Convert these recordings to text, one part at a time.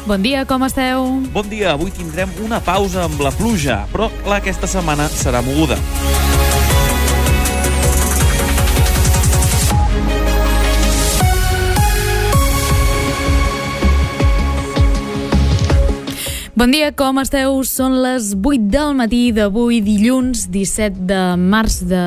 Bon dia, com esteu? Bon dia, avui tindrem una pausa amb la pluja, però aquesta setmana serà moguda. Bon dia, com esteu? Són les 8 del matí d'avui, dilluns 17 de març de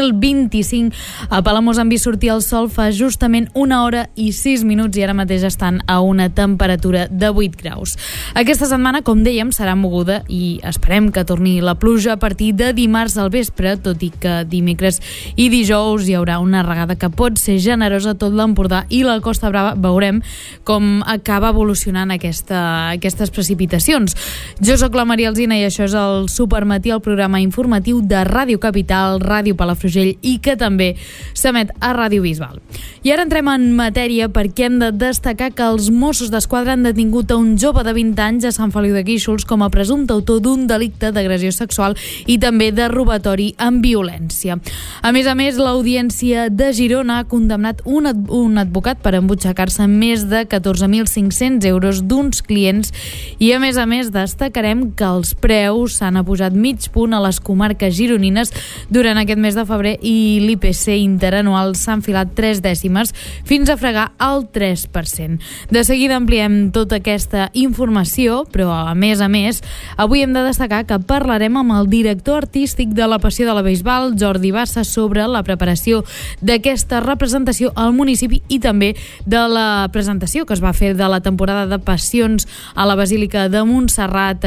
2025. A Palamós han vist sortir el sol fa justament 1 hora i 6 minuts i ara mateix estan a una temperatura de 8 graus. Aquesta setmana, com dèiem, serà moguda i esperem que torni la pluja a partir de dimarts al vespre, tot i que dimecres i dijous hi haurà una regada que pot ser generosa a tot l'Empordà i la Costa Brava. Veurem com acaba evolucionant aquestes precipitacions. Jo sóc la Maria Alsina i això és el Supermatí, el programa informatiu de Ràdio Capital, Ràdio Palafrugell i que també s'emet a Ràdio Bisbal. I ara entrem en matèria perquè hem de destacar que els Mossos d'Esquadra han detingut a un jove de 20 anys a Sant Feliu de Guíxols com a presumpte autor d'un delicte d'agressió sexual i també de robatori amb violència. A més, l'Audiència de Girona ha condemnat un advocat per embutxacar-se més de 14.500 euros d'uns clients i a més, destacarem que els preus s'han apujat mig punt a les comarques gironines durant aquest mes de febrer i l'IPC interanual s'ha enfilat 3 dècimes fins a fregar el 3%. De seguida ampliem tota aquesta informació, però a més, avui hem de destacar que parlarem amb el director artístic de la Passió de la Bisbal, Jordi Bassa, sobre la preparació d'aquesta representació al municipi i també de la presentació que es va fer de la temporada de Passions a la Basílica de Montserrat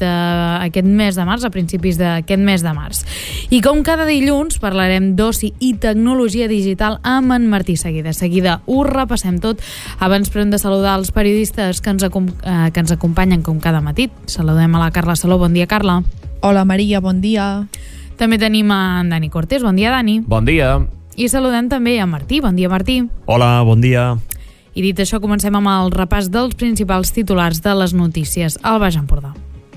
aquest mes de març, a principis d'aquest mes de març. I com cada dilluns parlarem d'oci i tecnologia digital amb en Martí Seguida. Seguida ho repassem tot. Abans però hem de saludar els periodistes que ens acompanyen com cada matí. Saludem a la Carla Saló. Bon dia, Carla. Hola, Maria, bon dia. També tenim en Dani Cortés. Bon dia, Dani. Bon dia. I saludem també a Martí. Bon dia, Martí. Hola, bon dia. I dit això, comencem amb el repàs dels principals titulars de les notícies al Baix Empordà.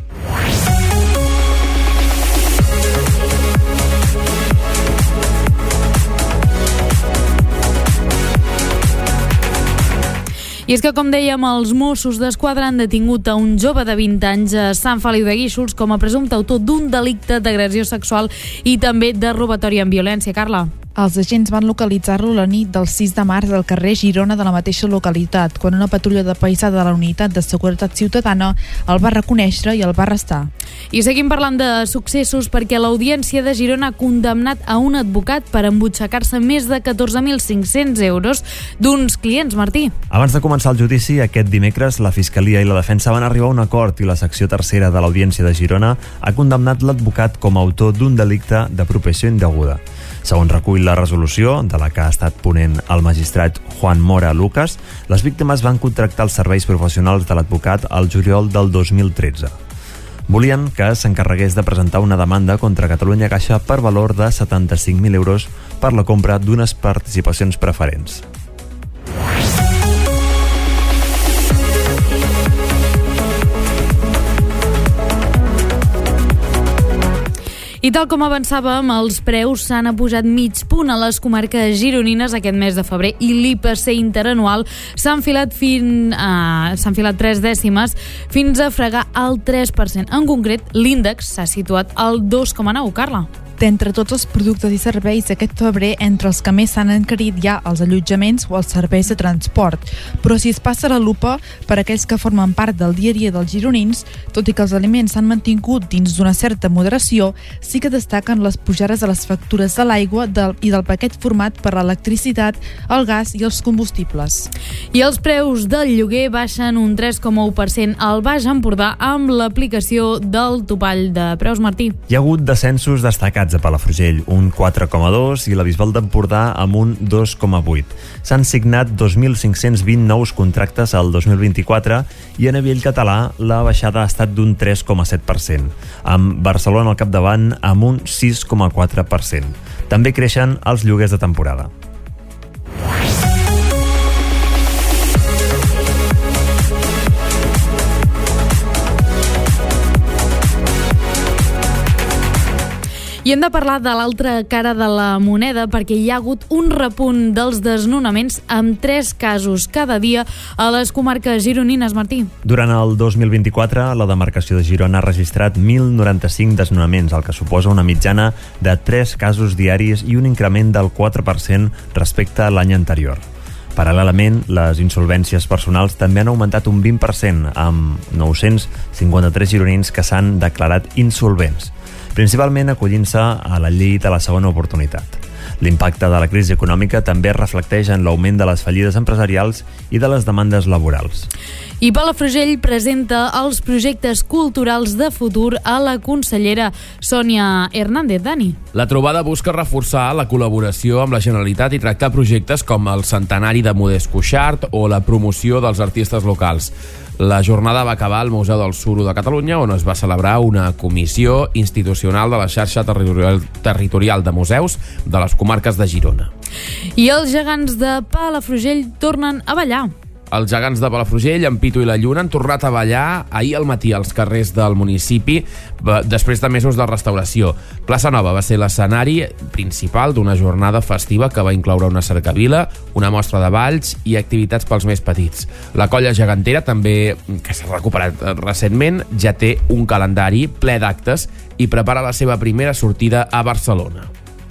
I és que, com dèiem, els Mossos d'Esquadra han detingut a un jove de 20 anys a Sant Feliu de Guíxols com a presumpte autor d'un delicte d'agressió sexual i també de robatori amb violència. Carla. Els agents van localitzar-lo la nit del 6 de març al carrer Girona de la mateixa localitat, quan una patrulla de paisà de la Unitat de Seguretat Ciutadana el va reconèixer i el va arrestar. I seguim parlant de successos perquè l'Audiència de Girona ha condemnat a un advocat per embutxacar-se més de 14.500 euros d'uns clients, Martí. Abans de començar el judici, aquest dimecres, la Fiscalia i la Defensa van arribar a un acord i la secció tercera de l'Audiència de Girona ha condemnat l'advocat com a autor d'un delicte d'apropiació indeguda. Segons recull la resolució, de la que ha estat ponent el magistrat Juan Mora Lucas, les víctimes van contractar els serveis professionals de l'advocat al juliol del 2013. Volien que s'encarregués de presentar una demanda contra Catalunya Caixa per valor de 75.000 euros per la compra d'unes participacions preferents. I tal com avançàvem, els preus s'han apujat mig punt a les comarques gironines aquest mes de febrer i l'IPC interanual s'ha enfilat 3 dècimes fins a fregar el 3%. En concret, l'índex s'ha situat al 2,9, Carla. D'entre tots els productes i serveis aquest febrer, entre els que més s'han encarit hi ha els allotjaments o els serveis de transport. Però si es passa la lupa per aquells que formen part del dia a dia dels gironins, tot i que els aliments s'han mantingut dins d'una certa moderació, sí que destaquen les pujades de les factures de l'aigua i del paquet format per l'electricitat, el gas i els combustibles. I els preus del lloguer baixen un 3,1% al Baix Empordà amb l'aplicació del topall de preus, Martí. Hi ha hagut descensos destacats a Palafrugell, un 4,2 i la Bisbal d'Empordà amb un 2,8. S'han signat 2.520 nous contractes al 2024 i a nivell català la baixada ha estat d'un 3,7%, amb Barcelona al capdavant amb un 6,4%. També creixen els lloguers de temporada. I I hem de parlar de l'altra cara de la moneda perquè hi ha hagut un repunt dels desnonaments amb 3 casos cada dia a les comarques gironines, Martí. Durant el 2024, la demarcació de Girona ha registrat 1.095 desnonaments, el que suposa una mitjana de 3 casos diaris i un increment del 4% respecte a l'any anterior. Paral·lelament, les insolvències personals també han augmentat un 20%, amb 953 gironins que s'han declarat insolvents, principalment acollint-se a la llei de la segona oportunitat. L'impacte de la crisi econòmica també es reflecteix en l'augment de les fallides empresarials i de les demandes laborals. I Palafrugell presenta els projectes culturals de futur a la consellera Sònia Hernández. Dani. La trobada busca reforçar la col·laboració amb la Generalitat i tractar projectes com el centenari de Modest Cuixart o la promoció dels artistes locals. La jornada va acabar al Museu del Suro de Catalunya, on es va celebrar una comissió institucional de la xarxa territorial de museus de les comarques de Girona. I els gegants de Palafrugell tornen a ballar. Els gegants de Palafrugell, en Pitu i la Lluna, han tornat a ballar ahir al matí als carrers del municipi després de mesos de restauració. Plaça Nova va ser l'escenari principal d'una jornada festiva que va incloure una cercavila, una mostra de balls i activitats pels més petits. La colla gegantera, també, que s'ha recuperat recentment, ja té un calendari ple d'actes i prepara la seva primera sortida a Barcelona.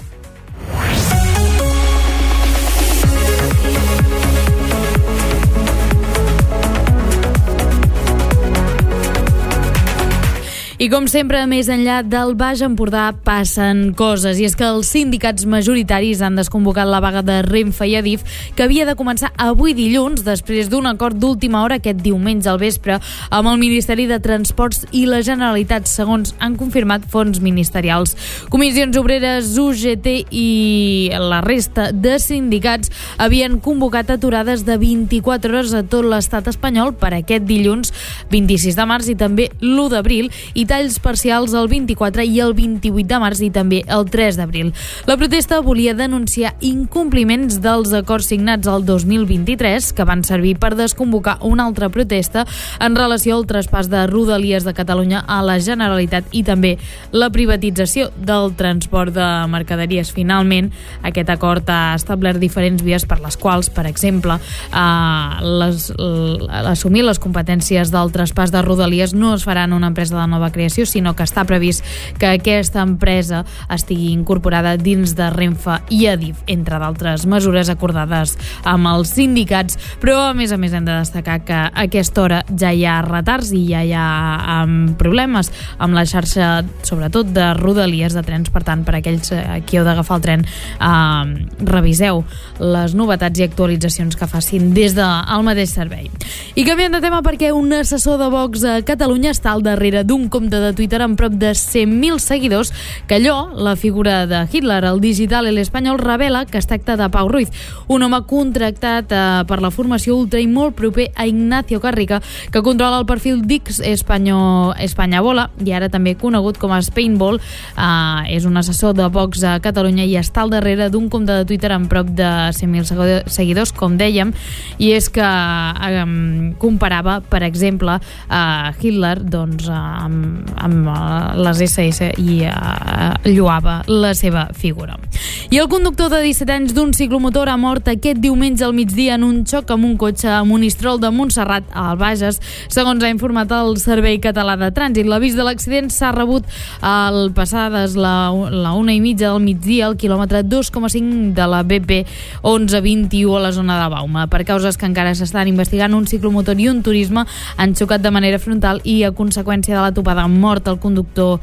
I com sempre, més enllà del Baix Empordà passen coses, i és que els sindicats majoritaris han desconvocat la vaga de Renfe i Adif, que havia de començar avui dilluns, després d'un acord d'última hora aquest diumenge al vespre amb el Ministeri de Transports i la Generalitat, segons han confirmat fonts ministerials. Comissions Obreres, UGT i la resta de sindicats havien convocat aturades de 24 hores a tot l'estat espanyol per aquest dilluns 26 de març i també l'1 d'abril, i talls parcials el 24 i el 28 de març i també el 3 d'abril. La protesta volia denunciar incompliments dels acords signats el 2023, que van servir per desconvocar una altra protesta en relació al traspàs de Rodalies de Catalunya a la Generalitat i també la privatització del transport de mercaderies. Finalment, aquest acord ha establert diferents vies per les quals, per exemple, assumir les competències del traspàs de Rodalies no es farà en una empresa de nova creació, sinó que està previst que aquesta empresa estigui incorporada dins de Renfe i Adif, entre d'altres mesures acordades amb els sindicats. Però, a més hem de destacar que a aquesta hora ja hi ha retards i ja hi ha problemes amb la xarxa, sobretot de Rodalies de trens. Per tant, per aquells qui heu d'agafar el tren, reviseu les novetats i actualitzacions que facin des del mateix servei. I canviem de tema perquè un assessor de Vox a Catalunya està al darrere d'un compte de Twitter amb prop de 100.000 seguidors que allò, la figura de Hitler, el digital i l'espanyol, revela que es tracta de Pau Ruiz, un home contractat per la formació ultra i molt proper a Ignacio Carrica, que controla el perfil d'X Espanyabola i ara també conegut com a Spainball. És un assessor de Vox a Catalunya i està al darrere d'un compte de Twitter amb prop de 100.000 seguidors, com dèiem, i és que comparava, per exemple, Hitler amb les SS i lloava la seva figura. I el conductor de 17 anys d'un ciclomotor ha mort aquest diumenge al migdia en un xoc amb un cotxe a Monistrol de Montserrat, al Bages, segons ha informat el Servei Català de Trànsit. L'avís de l'accident s'ha rebut passades la 1:30 del migdia al quilòmetre 2,5 de la BP 1121 a la zona de Bauma. Per causes que encara s'estan investigant, un ciclomotor i un turisme han xocat de manera frontal i, a conseqüència de la topada, mort el conductor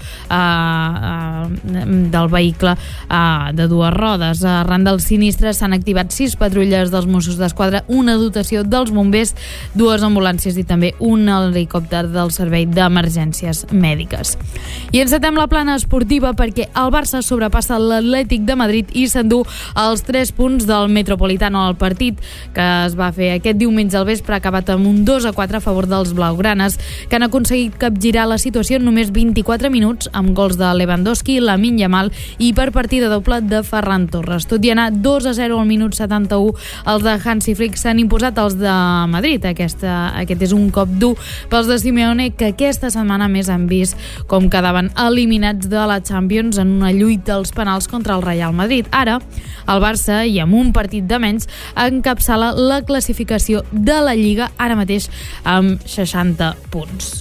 del vehicle de dues rodes. Arran del sinistre s'han activat 6 patrulles dels Mossos d'Esquadra, una dotació dels bombers, 2 ambulàncies i també un helicòpter del Servei d'Emergències Mèdiques. I encetem la plana esportiva perquè el Barça sobrepassa l'Atlètic de Madrid i s'endú els 3 punts del Metropolitano. El partit que es va fer aquest diumenge al vespre ha acabat amb un 2-4 a favor dels blaugranes, que han aconseguit capgirar la situació situació en només 24 minuts, amb gols de Lewandowski, Lamine Yamal i per partida doble de Ferran Torres. Tot i anar 2-0 al minut 71, els de Hansi Flick s'han imposat els de Madrid. Aquest és un cop dur pels de Simeone, que aquesta setmana més han vist com quedaven eliminats de la Champions en una lluita als penals contra el Real Madrid. Ara, el Barça, i amb un partit de menys, encapçala la classificació de la Lliga, ara mateix amb 60 punts.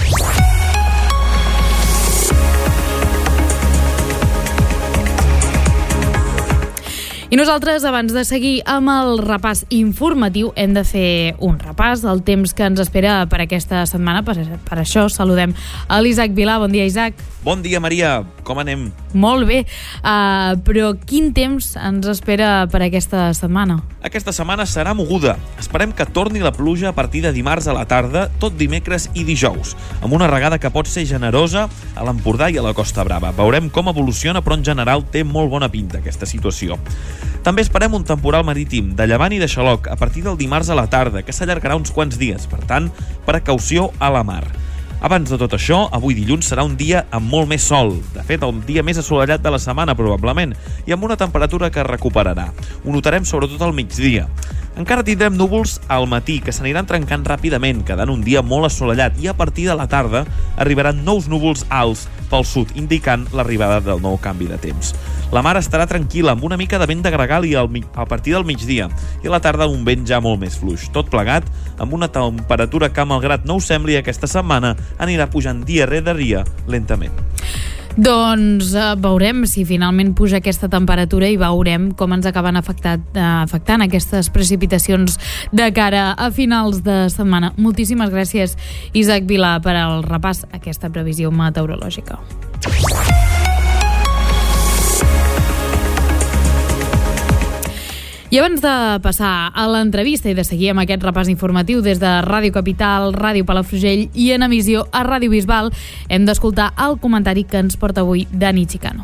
I nosaltres, abans de seguir amb el repàs informatiu, hem de fer un repàs del temps que ens espera per aquesta setmana. Per això saludem a l'Isaac Vilà. Bon dia, Isaac. Bon dia, Maria. Com anem? Molt bé. Però quin temps ens espera per aquesta setmana? Aquesta setmana serà moguda. Esperem que torni la pluja a partir de dimarts a la tarda, tot dimecres i dijous, amb una regada que pot ser generosa a l'Empordà i a la Costa Brava. Veurem com evoluciona, però en general té molt bona pinta aquesta situació. També esperem un temporal marítim de llevant i de xaloc a partir del dimarts a la tarda, que s'allargarà uns quants dies. Per tant, precaució a la mar. Abans de tot això, avui dilluns serà un dia amb molt més sol. De fet, el dia més assolellat de la setmana, probablement, i amb una temperatura que recuperarà. Ho notarem sobretot al migdia. Encara tindrem núvols al matí, que s'aniran trencant ràpidament, quedant un dia molt assolellat, i a partir de la tarda arribaran nous núvols alts pel sud, indicant l'arribada del nou canvi de temps. La mar estarà tranquil·la, amb una mica de vent de gregal a partir del migdia, i a la tarda un vent ja molt més fluix. Tot plegat amb una temperatura que, malgrat no ho sembli, aquesta setmana anirà pujant dia rere dia lentament. Doncs veurem si finalment puja aquesta temperatura i veurem com ens acaben afectant aquestes precipitacions de cara a finals de setmana. Moltíssimes gràcies, Isaac Vilà, per al repàs a aquesta previsió meteorològica. I abans de passar a l'entrevista i de seguir amb aquest repàs informatiu des de Ràdio Capital, Ràdio Palafrugell i en emissió a Ràdio Bisbal, hem d'escoltar el comentari que ens porta avui Dani Chicano.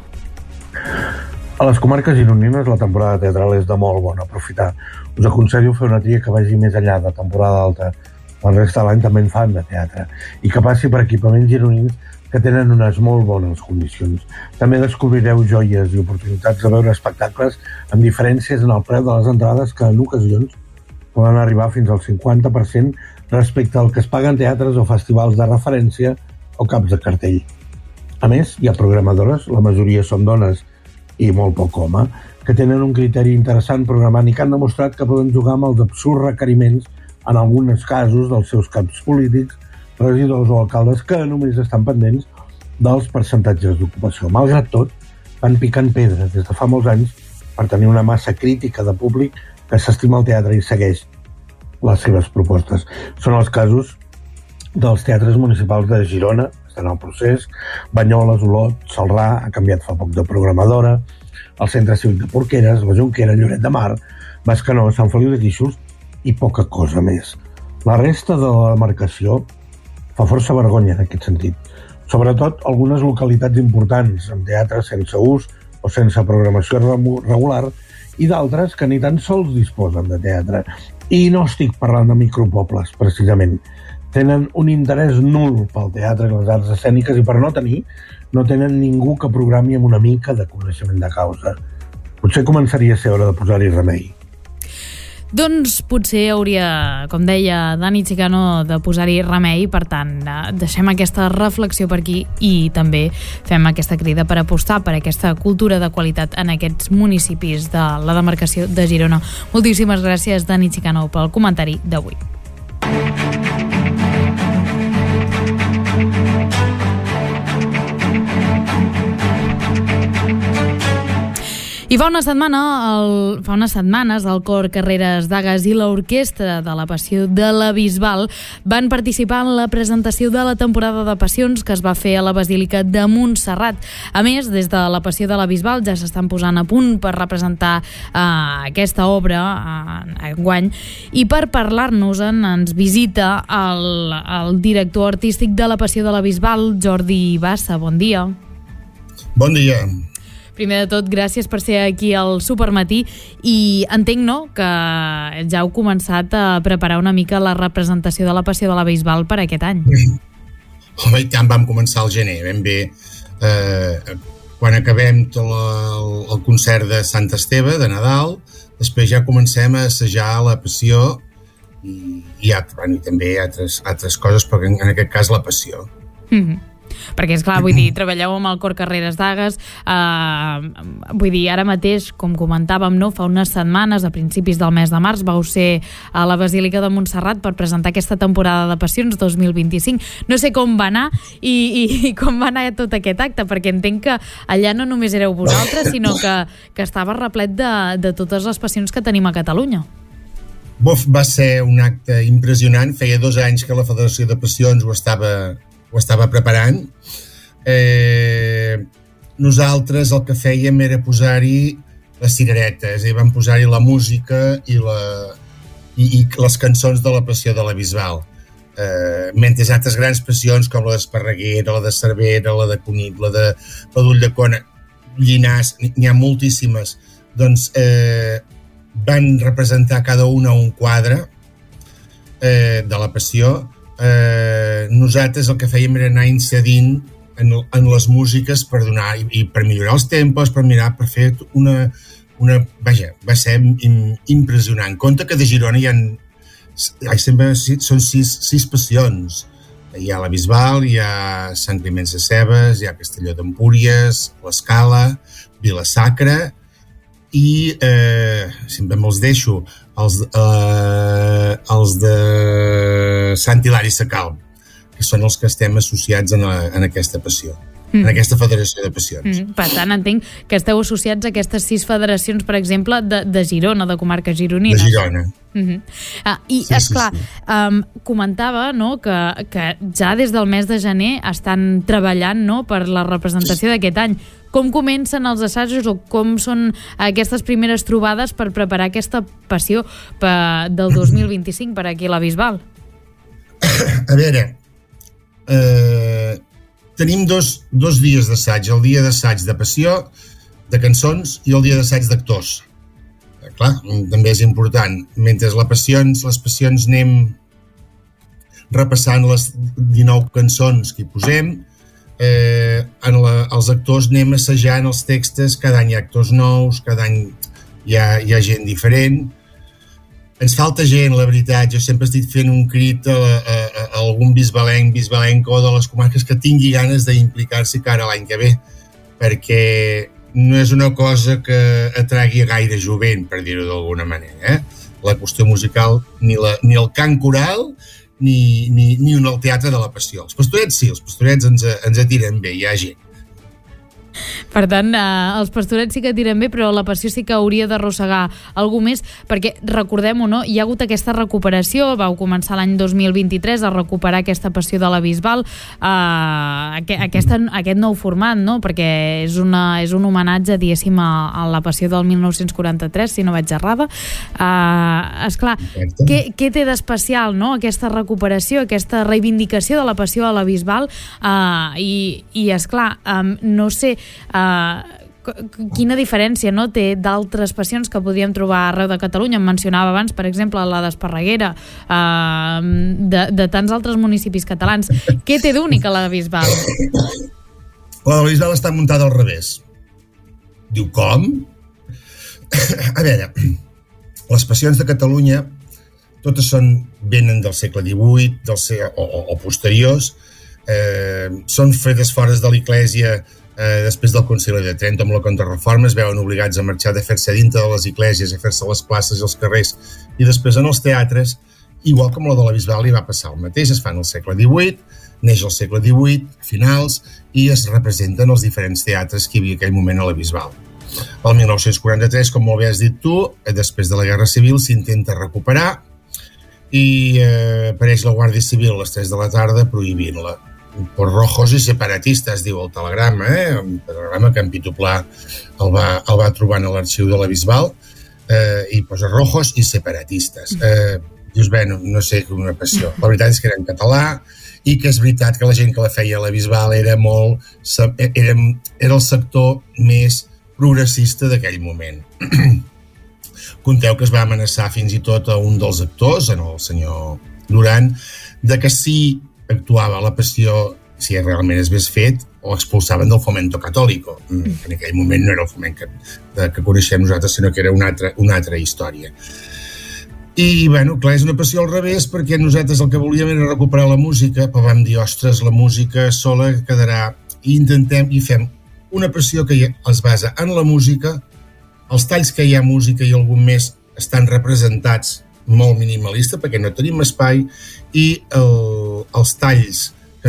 A les comarques gironines la temporada teatral és de molt bona aprofitar. Us aconsello fer una tria que vagi més enllà de temporada alta. La resta de l'any també en fan de teatre i que passi per equipaments gironins que tenen unes molt bones condicions. També descobrireu joies i oportunitats de veure espectacles amb diferències en el preu de les entrades que en ocasions poden arribar fins al 50% respecte al que es paga en teatres o festivals de referència o caps de cartell. A més, hi ha programadores, la majoria són dones i molt poc home, que tenen un criteri interessant programant i que han demostrat que poden jugar amb els absurds requeriments, en alguns casos, dels seus caps polítics, regidors o alcaldes que només estan pendents dels percentatges d'ocupació. Malgrat tot, van picant pedra des de fa molts anys per tenir una massa crítica de públic que s'estima el teatre i segueix les seves propostes. Són els casos dels teatres municipals de Girona, estan en el procés, Banyoles, Olot, Celrà, ha canviat fa poc de programadora, el Centre Cívic de Porqueres, la Jonquera, Lloret de Mar, Bescanó, Sant Feliu de Guíxols i poca cosa més. La resta de la demarcació fa força vergonya en aquest sentit. Sobretot algunes localitats importants, amb teatres sense ús o sense programació regular, i d'altres que ni tan sols disposen de teatre. I no estic parlant de micropobles, precisament. Tenen un interès nul pel teatre i les arts escèniques i per no tenir, no tenen ningú que programi amb una mica de coneixement de causa. Potser començaria a ser hora de posar-hi remei. Doncs potser hauria, com deia Dani Chicano, de posar-hi remei. Per tant, deixem aquesta reflexió per aquí i també fem aquesta crida per apostar per aquesta cultura de qualitat en aquests municipis de la demarcació de Girona. Moltíssimes gràcies, Dani Chicano, pel comentari d'avui. I fa unes setmanes el Cor Carreres d'Agas i l'Orquestra de la Passió de la Bisbal van participar en la presentació de la temporada de Passions que es va fer a la Basílica de Montserrat. A més, des de la Passió de la Bisbal ja s'estan posant a punt per representar aquesta obra enguany, i per parlar-nos-en ens visita el director artístic de la Passió de la Bisbal, Jordi Bassa. Bon dia. Bon dia. Primer de tot, gràcies per ser aquí al Supermatí, i entenc, no?, que ja heu començat a preparar una mica la representació de la Passió de la Bisbal per aquest any. Home, i tant, vam començar al gener, ben bé. Quan acabem tot el concert de Sant Esteve, de Nadal, després ja comencem a assajar la Passió i també altres coses, però en aquest cas la Passió. Perquè, esclar, vull dir, treballeu amb el Cor Carreres d'Agues, vull dir, ara mateix, com comentàvem, no, fa unes setmanes, a principis del mes de març, vau ser a la Basílica de Montserrat per presentar aquesta temporada de Passions 2025. No sé com va anar i com va anar tot aquest acte, perquè entenc que allà no només éreu vosaltres, sinó que estava replet de totes les passions que tenim a Catalunya. Va ser un acte impressionant. Feia 2 anys que la Federació de Passions ho estava preparant. Nosaltres el que fèiem era posar-hi les cireretes, i vam posar-hi la música i les cançons de la Passió de la Bisbal. Mentre altres grans passions com la d'Esparreguera, la de Cervera, la de Cunit, la d'Ulldecona, Llinars, n'hi ha moltíssimes, doncs van representar cada una un quadre de la Passió. Nosaltres el que fèiem era anar incidint en les músiques per donar i per millorar els tempos, per fer una va ser impressionant. Compte que de Girona sempre són 6 passions. Hi ha la Bisbal, hi ha Sant Climenç de Cebes, hi ha Castelló d'Empúries, l'Escala, Vila-sacra i sempre me'ls deixo els de Sant Hilari Sacalm, que són els que estem associats en aquesta passió, en aquesta federació de passions. Per tant, entenc que esteu associats a aquestes 6 federacions, per exemple, de Girona, de comarques gironines. De Girona. Esclar, comentava, no, que ja des del mes de gener estan treballant, no, per la representació d'aquest any. Com comencen els assajos o com són aquestes primeres trobades per preparar aquesta passió del 2025 per aquí a la Bisbal? A veure, tenim dos dies d'assaig, el dia d'assaig de passió, de cançons, i el dia d'assaig d'actors. Clar, també és important. Mentre les passions anem repassant les 19 cançons que hi posem, els actors anem assajant els textos, cada any hi ha actors nous, cada any hi ha gent diferent. Ens falta gent, la veritat. Jo sempre estic fent un crit a algun bisbalenc o de les comarques que tingui ganes d'implicar-s'hi cara l'any que ve, perquè no és una cosa que atragui gaire jovent, per dir-ho d'alguna manera. La qüestió musical, ni el cant coral, ni el teatre de la passió. Els pastorets sí, els pastorets ens atiren bé, hi ha gent. Per tant, els pastorets sí que tiren bé, però la passió sí que hauria d'arrossegar algú més, perquè recordem-ho, no? Hi ha hagut aquesta recuperació, vau començar l'any 2023 a recuperar aquesta passió de la Bisbal, aquest nou format, no? Perquè és un homenatge, diguéssim, a la passió del 1943, si no vaig errada. Esclar, què té d'especial, no? Aquesta recuperació, aquesta reivindicació de la passió a la Bisbal, i esclar, no sé quina diferència, no, té d'altres passions que podríem trobar arreu de Catalunya. Em mencionava abans, per exemple, la d'Esparreguera, de tants altres municipis catalans. Què té d'únic a la Bisbal? La Bisbal està muntada al revés. Diu, com? A veure, les passions de Catalunya totes venen del segle XVIII o posteriors, són fetes fora de l'Església. Després del Concili de Trento, amb la Contrareforma, es veuen obligats a marxar, de fer-se dintre de les esglésies, a fer-se a les places i els carrers, i després en els teatres, igual com la de la Bisbal, hi va passar el mateix. Es fan al segle XVIII, neix al segle XVIII, finals, i es representen els diferents teatres que hi havia en aquell moment a la Bisbal. El 1943, com molt bé has dit tu, després de la Guerra Civil, s'intenta recuperar i apareix la Guàrdia Civil a les 3 de la tarda prohibint-la. Per rojos i separatistes, diu el telegrama, un telegrama que en Pitu Pla el va trobant a l'arxiu de la Bisbal, i posa rojos i separatistes. Dius, bé, no sé, una passió. La veritat és que era en català, i que és veritat que la gent que la feia a la Bisbal era el sector més progressista d'aquell moment. Conteu que es va amenaçar fins i tot a un dels actors, el senyor Duran, de que si actuava la passió si realment es hagués fet, o expulsaven del Fomento Católico. En aquell moment no era el foment que coneixem nosaltres, sinó que era una altra història. I, bueno, clar, és una passió al revés, perquè nosaltres el que volíem era recuperar la música, però vam dir, ostres, la música sola quedarà, i intentem, i fem una passió que es basa en la música, els talls que hi ha música i algun més estan representats molt minimalista, perquè no tenim espai, i els talls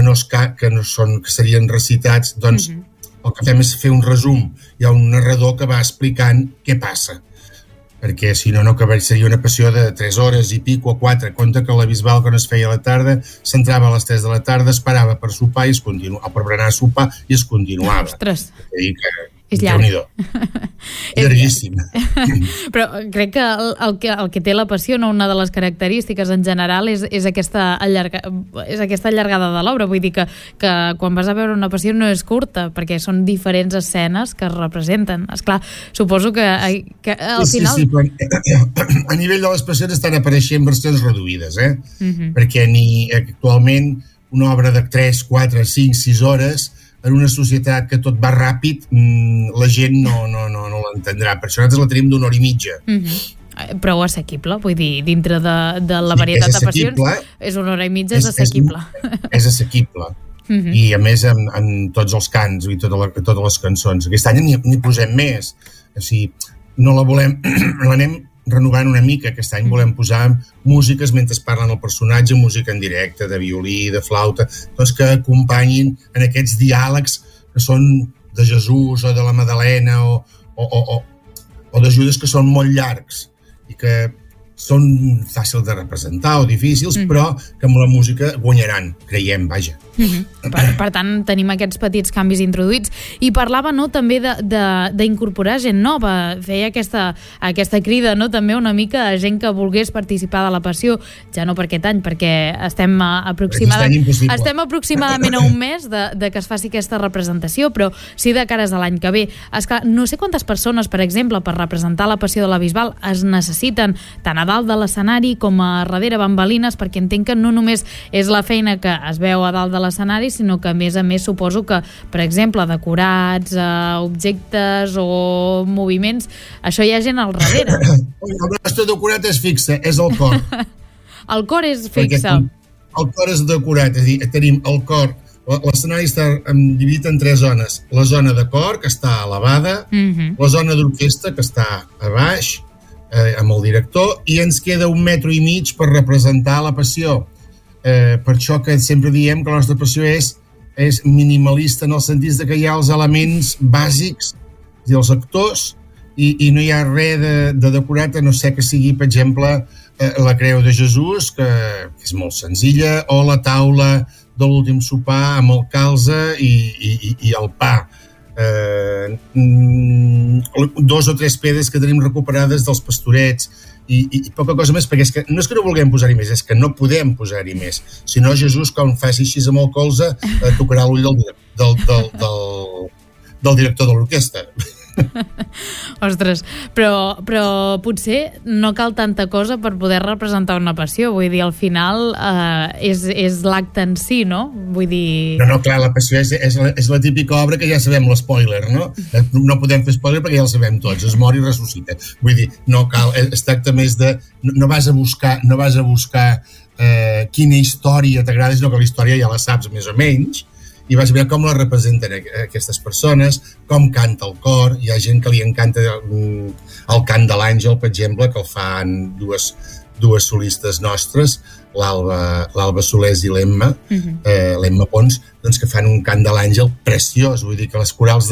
que serien recitats, doncs el que fem és fer un resum. Hi ha un narrador que va explicant què passa, perquè si no seria una passió de 3 hores i pico o 4. Compte que la Bisbal, quan es feia a la tarda, s'entrava a les 3 de la tarda, esperava per sopar o per berenar a sopar i es continuava. Ostres! És llarg. Llarguíssim. Però crec que el que té la passió, una de les característiques en general, és aquesta allargada de l'obra. Vull dir que quan vas a veure una passió no és curta, perquè són diferents escenes que es representen. Esclar, suposo que al final... Sí, a nivell de les passions estan apareixent versions reduïdes, perquè actualment una obra de 3, 4, 5, 6 hores en una societat que tot va ràpid, la gent no l'entendrà. Per això nosaltres la tenim d'1 hora i mitja. Prou assequible, vull dir, dintre de la varietat de passions, és 1 hora i mitja, és assequible. És assequible. I a més amb tots els cants i totes les cançons. Aquest any n'hi posem més. O sigui, no la volem... L'anem renovant una mica. Aquest any volem posar músiques mentre parlen el personatge, música en directe, de violí, de flauta, doncs que acompanyin en aquests diàlegs que són de Jesús o de la Madalena o de Judes, que són molt llargs i que són fàcils de representar o difícils, però que amb la música guanyaran, creiem, vaja. Per tant, tenim aquests petits canvis introduïts. I parlava també d'incorporar gent nova. Feia aquesta crida també una mica a gent que volgués participar de la passió, ja no per aquest any, perquè estem aproximadament a un mes de que es faci aquesta representació, però sí de cares a l'any que ve. Esclar, no sé quantes persones, per exemple, per representar la passió de la Bisbal es necessiten tant a dalt de l'escenari com a darrere bambalines, perquè entenc que no només és la feina que es veu a dalt de l'escenari, sinó que a més suposo que, per exemple, decorats, objectes o moviments, això hi ha gent al darrere. El nostre decorat és fixe, és el cor. El cor és fixe. El cor és decorat, és a dir, tenim el cor, l'escenari està dividit en 3 zones. La zona de cor, que està elevada, la zona d'orquestra, que està a baix, amb el director, i ens queda 1,5 metres per representar la passió. Per això que sempre diem que la nostra passió és minimalista, en el sentit que hi ha els elements bàsics dels actors i no hi ha res de decorat, a no ser que sigui, per exemple, la creu de Jesús, que és molt senzilla, o la taula de l'últim sopar amb el calze i el pa. 2 o 3 pedres que tenim recuperades dels pastorets i poca cosa més, perquè no és que no vulguem posar-hi més, és que no podem posar-hi més. Si no, Jesús, quan faci així amb el colze, tocarà l'ull del director de l'orquestra. Ostres, però potser no cal tanta cosa per poder representar una passió. Vull dir, al final és l'acte en si, no? Vull dir... No, clar, la passió és la típica obra que ja sabem l'espoiler, no? No podem fer spoiler perquè ja el sabem tots, es mor i ressuscita. Vull dir, no cal, es tracta més de... No vas a buscar quina història t'agrada, sinó que la història ja la saps més o menys, i vas veure com la representen aquestes persones, com canta el cor. Hi ha gent que li encanta el cant de l'Àngel, per exemple, que el fan dues solistes nostres, l'Alba Solés i l'Emma Pons, doncs que fan un cant de l'Àngel preciós. Vull dir que les corals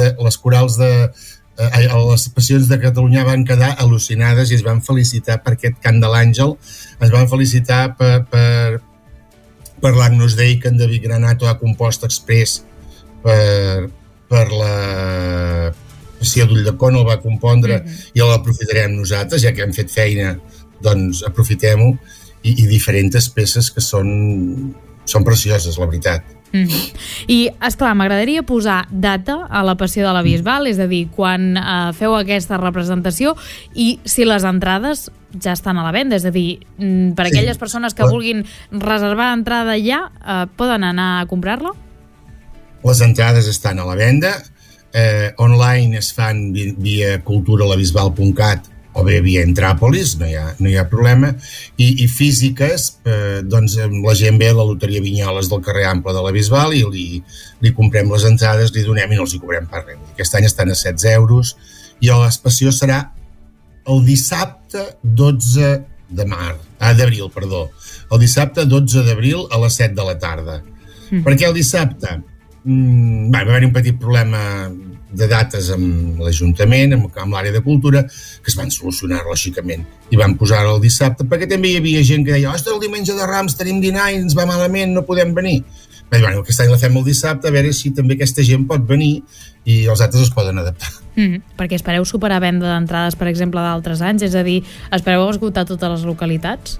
les passions de Catalunya van quedar al·lucinades i es van felicitar per aquest cant de l'Àngel, es van felicitar per l'Agnus Dei, que en David Granato ha compost express per la Passió d'Ulldecona, el va compondre i l'aprofitarem nosaltres, ja que hem fet feina, doncs aprofitem-ho, i diferents peces que són precioses, la veritat. I, esclar, m'agradaria posar data a la Passió de la Bisbal, és a dir, quan feu aquesta representació, i si les entrades ja estan a la venda, és a dir, per aquelles persones que vulguin reservar entrada ja, poden anar a comprar-la? Les entrades estan a la venda, online es fan via culturalabisbal.cat o bé via Entràpolis, no hi ha problema, i físiques, doncs la gent ve a la loteria Vinyoles del carrer Ample de la Bisbal i li comprem les entrades, li donem i no els hi cobrem per res. Aquest any estan a 16 euros i l'especiació serà el dissabte 12 d'abril, el dissabte 12 d'abril a les 7 de la tarda. Per què el dissabte? Va haver un petit problema de dates amb l'Ajuntament, amb l'àrea de cultura, que es van solucionar lògicament i van posar-ho el dissabte, perquè també hi havia gent que deia ostres, el diumenge de Rams tenim dinar i ens va malament, no podem venir. Bé, bueno, aquest any la fem el dissabte, a veure si també aquesta gent pot venir i els altres es poden adaptar. Perquè espereu superar venda d'entrades, per exemple, d'altres anys? És a dir, espereu esgotar totes les localitats?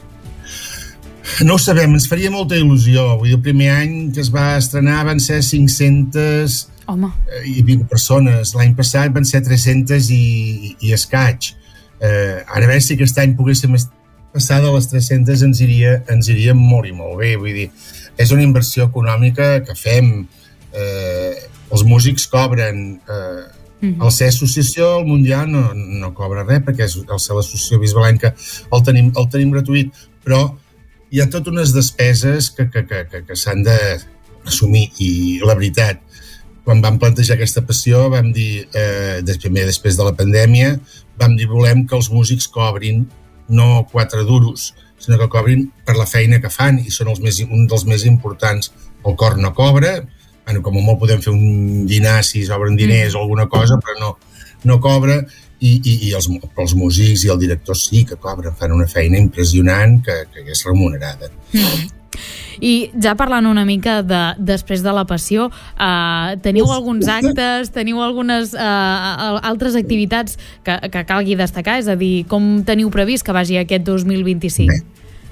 No ho sabem, ens faria molta il·lusió. Vull dir, el primer any que es va estrenar van ser 500 i 20 persones. L'any passat van ser 300 i escaig. Ara a veure si aquest any poguéssim passar de les 300 ens iria molt i molt bé. Vull dir, és una inversió econòmica que fem. Els músics cobren. Al ser associació, el Mundial no cobra res, perquè al ser l'associació bisbalenca el tenim gratuït, però hi ha totes unes despeses que s'han d'assumir i la veritat, quan vam plantejar aquesta passió vam dir, després de la pandèmia, vam dir volem que els músics cobrin no 4 duros, sinó que cobrin per la feina que fan i són un dels més importants. El cor no cobra, com a molt podem fer un dinar si s'obren diners o alguna cosa, però no cobra. I els músics i el director sí que cobren, fan una feina impressionant que és remunerada. I ja parlant una mica després de la passió, teniu alguns actes, teniu algunes altres activitats que calgui destacar? És a dir, com teniu previst que vagi aquest 2025? Bé.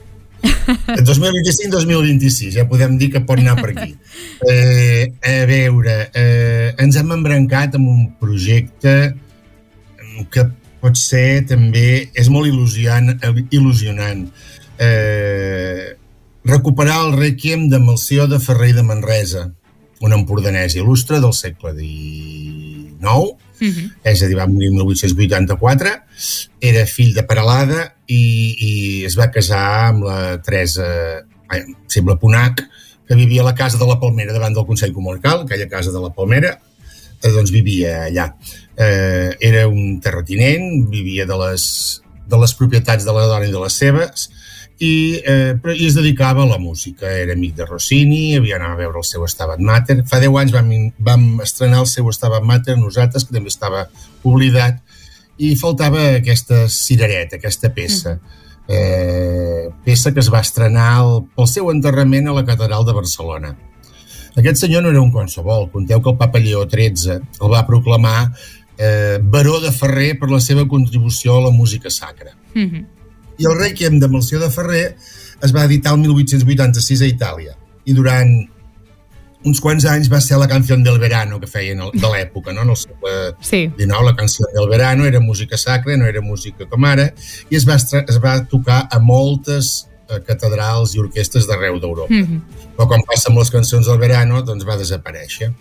2025-2026, ja podem dir que pot anar per aquí. A veure, ens hem embrancat amb un projecte que pot ser també, és molt il·lusionant. Recuperar el rèquiem de Melcior de Ferrer i de Manresa, un empordanès il·lustre del segle XIX, és a dir, va morir en 1884, era fill de Peralada i es va casar amb la Teresa, sembla Ponac, que vivia a la casa de la Palmera davant del Consell Comarcal, aquella casa de la Palmera, doncs vivia allà. Era un terratinent, vivia de les propietats de la dona i de les seves, i es dedicava a la música. Era amic de Rossini, havia anat a veure el seu Stabat Mater. Fa 10 anys vam estrenar el seu Stabat Mater nosaltres, que també estava oblidat, i faltava aquesta cirereta, aquesta peça. Peça que es va estrenar pel seu enterrament a la Catedral de Barcelona. Aquest senyor no era un qualsevol. Conteu que el papa Lleó XIII el va proclamar baró de Ferrer per la seva contribució a la música sacra. I el Rèquiem de Melcior de Ferrer es va editar el 1886 a Itàlia i durant uns quants anys va ser la Canción del Verano que feien de l'època, no? En el segle XIX, la Canción del Verano era música sacra, no era música com ara, i es va tocar a moltes catedrals i orquestres d'arreu d'Europa. Però quan passa amb les cançons del Verano, doncs va desaparèixer.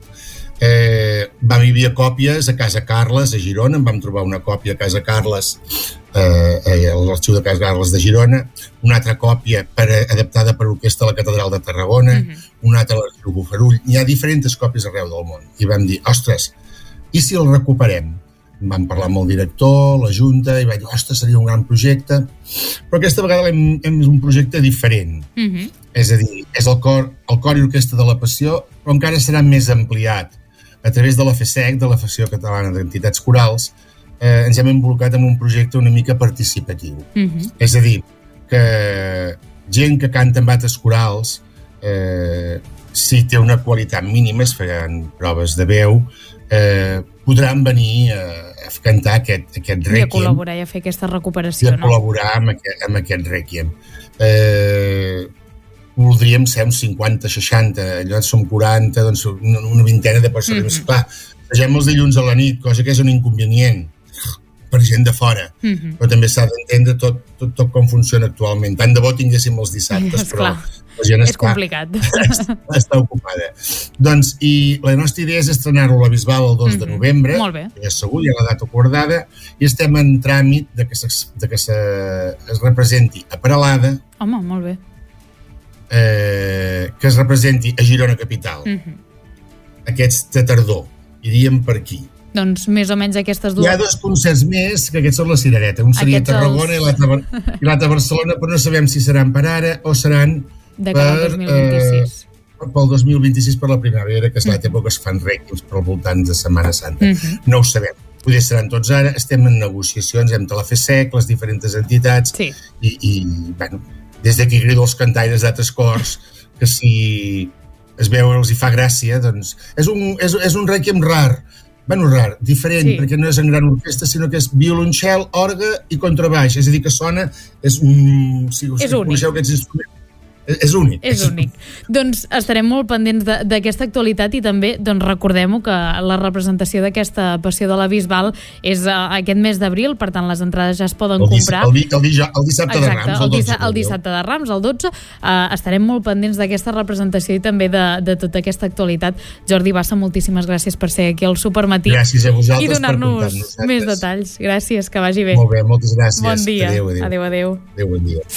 Vam enviar còpies a Casa Carles, a Girona, en vam trobar una còpia a Casa Carles, a l'arxiu de Casa Carles de Girona, una altra còpia adaptada per orquestra a la Catedral de Tarragona, una altra a l'arxiu Bofarull. Hi ha diferents còpies arreu del món. I vam dir, ostres, i si el recuperem? Vam parlar amb el director, la Junta, i vaig dir, ostres, seria un gran projecte. Però aquesta vegada és un projecte diferent. És a dir, és el cor i orquestra de la Passió, però encara serà més ampliat. A través de la FESEC, de la Federació Catalana d'Entitats Corals, ens hem involucrat en un projecte una mica participatiu. És a dir, que gent que canta en bates corals, si té una qualitat mínima, es faran proves de veu, podran venir a cantar aquest rèquiem. I a col·laborar i a fer aquesta recuperació, no? I a col·laborar amb aquest rèquiem. Voldríem ser uns 50, 60, allò som 40, doncs una vintena de persones. Clar, vegem els dilluns a la nit, cosa que és un inconvenient, per gent de fora, però també s'ha d'entendre tot com funciona actualment. Tant de bo tinguéssim els dissabtes, però la gent és complicat. Està ocupada. Doncs, i la nostra idea és estrenar-lo a la Bisbal el 2 de novembre, ja és segur, hi ha la data acordada, i estem en tràmit de que es representi a Peralada. Home, molt bé. Que es representi a Girona Capital. Aquesta tardor, iríem per aquí. Doncs més o menys aquestes dues... Hi ha 2 concerts més, que aquests són la cirereta. Un seria a Tarragona i l'altre a Barcelona, però no sabem si seran per ara o seran pel 2026. Pel 2026 per la primavera, que és l'època que es fan rèquims pel voltant de Setmana Santa. No ho sabem. Potser seran tots ara. Estem en negociacions amb la FESEC, les diferents entitats, i bueno, des d'aquí crido els cantaires d'altres cors, que si es veuen els hi fa gràcia, doncs... És un rèquiem rar, diferent, perquè no és en gran orquestra, sinó que és violoncel, orgue i contrabaix, és a dir, que sona... És únic. És únic. És únic. Doncs estarem molt pendents d'aquesta actualitat i també recordem-ho que la representació d'aquesta Passió de la Bisbal és aquest mes d'abril, per tant les entrades ja es poden comprar. El dissabte de Rams, el 12. El dissabte de Rams, el 12. Estarem molt pendents d'aquesta representació i també de tota aquesta actualitat. Jordi Bassa, moltíssimes gràcies per ser aquí al Supermatí. Gràcies a vosaltres i donar-nos més detalls. Gràcies, que vagi bé. Molt bé, moltes gràcies. Bon dia. Adéu, bon dia.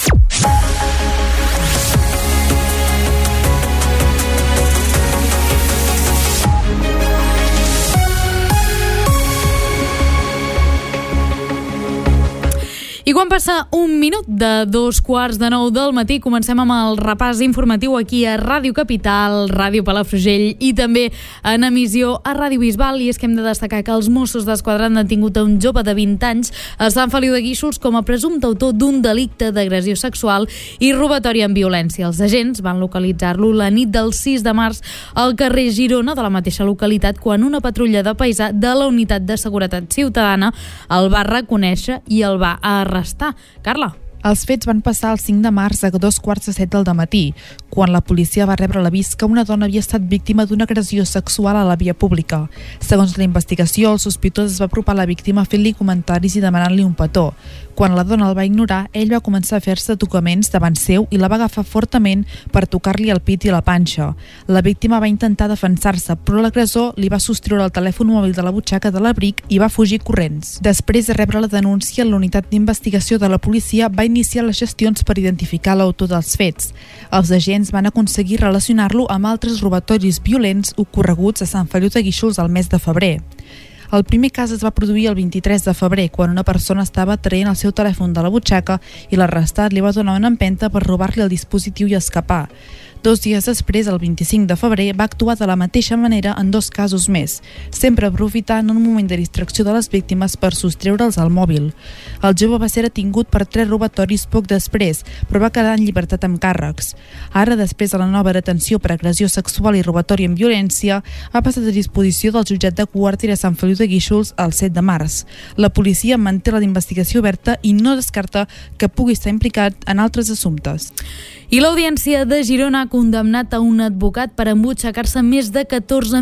I quan passa un minut de 2:45 del matí, comencem amb el repàs informatiu aquí a Ràdio Capital, Ràdio Palafrugell i també en emissió a Ràdio Bisbal. I és que hem de destacar que els Mossos d'Esquadra han detingut a un jove de 20 anys a Sant Feliu de Guíxols com a presumpte autor d'un delicte d'agressió sexual i robatori amb violència. Els agents van localitzar-lo la nit del 6 de març al carrer Girona de la mateixa localitat quan una patrulla de paisà de la Unitat de Seguretat Ciutadana el va reconèixer i el va arrestar. Carla. Els fets van passar el 5 de març a 2:45 del matí, quan la policia va rebre l'avís que una dona havia estat víctima d'una agressió sexual a la via pública. Segons la investigació, el sospitós es va apropar a la víctima fent-li comentaris i demanant-li un petó. Quan la dona el va ignorar, ell va començar a fer-se tocaments davant seu i la va agafar fortament per tocar-li el pit i la panxa. La víctima va intentar defensar-se, però l'agressor li va sostreure el telèfon mòbil de la butxaca de l'abric i va fugir corrents. Després de rebre la denúncia, la unitat d'investigació de la policia va iniciar les gestions per identificar l'autor dels fets. Els agents van aconseguir relacionar-lo amb altres robatoris violents ocorreguts a Sant Feliu de Guíxols al mes de febrer. El primer cas es va produir el 23 de febrer, quan una persona estava traient el seu telèfon de la butxaca i l'arrestat li va donar una empenta per robar-li el dispositiu i escapar. 2 dies després, el 25 de febrer, va actuar de la mateixa manera en 2 casos més, sempre aprofitant un moment de distracció de les víctimes per sostreure'ls el mòbil. El jove va ser detingut per 3 robatoris poc després, però va quedar en llibertat amb càrrecs. Ara, després de la nova detenció per agressió sexual i robatori amb violència, ha passat a disposició del jutjat de Guàrdia de Sant Feliu de Guíxols el 7 de març. La policia manté la investigació oberta i no descarta que pugui estar implicat en altres assumptes. I l'Audiència de Girona ha condemnat a un advocat per embutxacar-se més de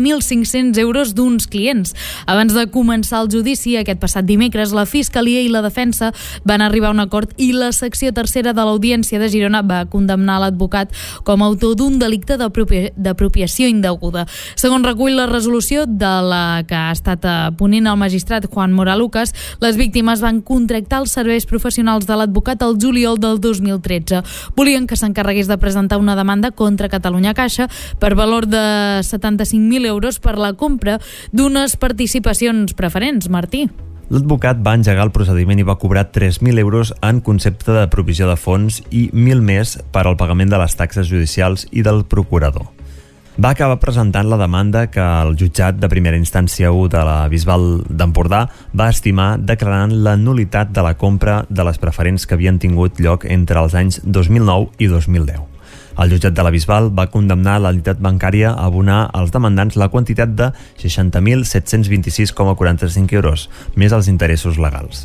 14.500 euros d'uns clients. Abans de començar el judici, aquest passat dimecres, la Fiscalia i la Defensa van arribar a un acord i la secció tercera de l'Audiència de Girona va condemnar l'advocat com a autor d'un delicte d'apropiació indeguda. Segons recull la resolució de la que ha estat ponent el magistrat Juan Moralucas, les víctimes van contractar els serveis professionals de l'advocat el juliol del 2013. Volien que s'encarregués de presentar una demanda contra Catalunya Caixa per valor de 75.000 euros per la compra d'unes participacions preferents. Martí. L'advocat va engegar el procediment i va cobrar 3.000 euros en concepte de provisió de fons i 1.000 més per al pagament de les taxes judicials i del procurador. Va acabar presentant la demanda que el jutjat de primera instància 1 de la Bisbal d'Empordà va estimar declarant la nul·litat de la compra de les preferents que havien tingut lloc entre els anys 2009 i 2010. El jutjat de la Bisbal va condemnar l'entitat bancària a abonar als demandants la quantitat de 60.726,45 euros, més els interessos legals.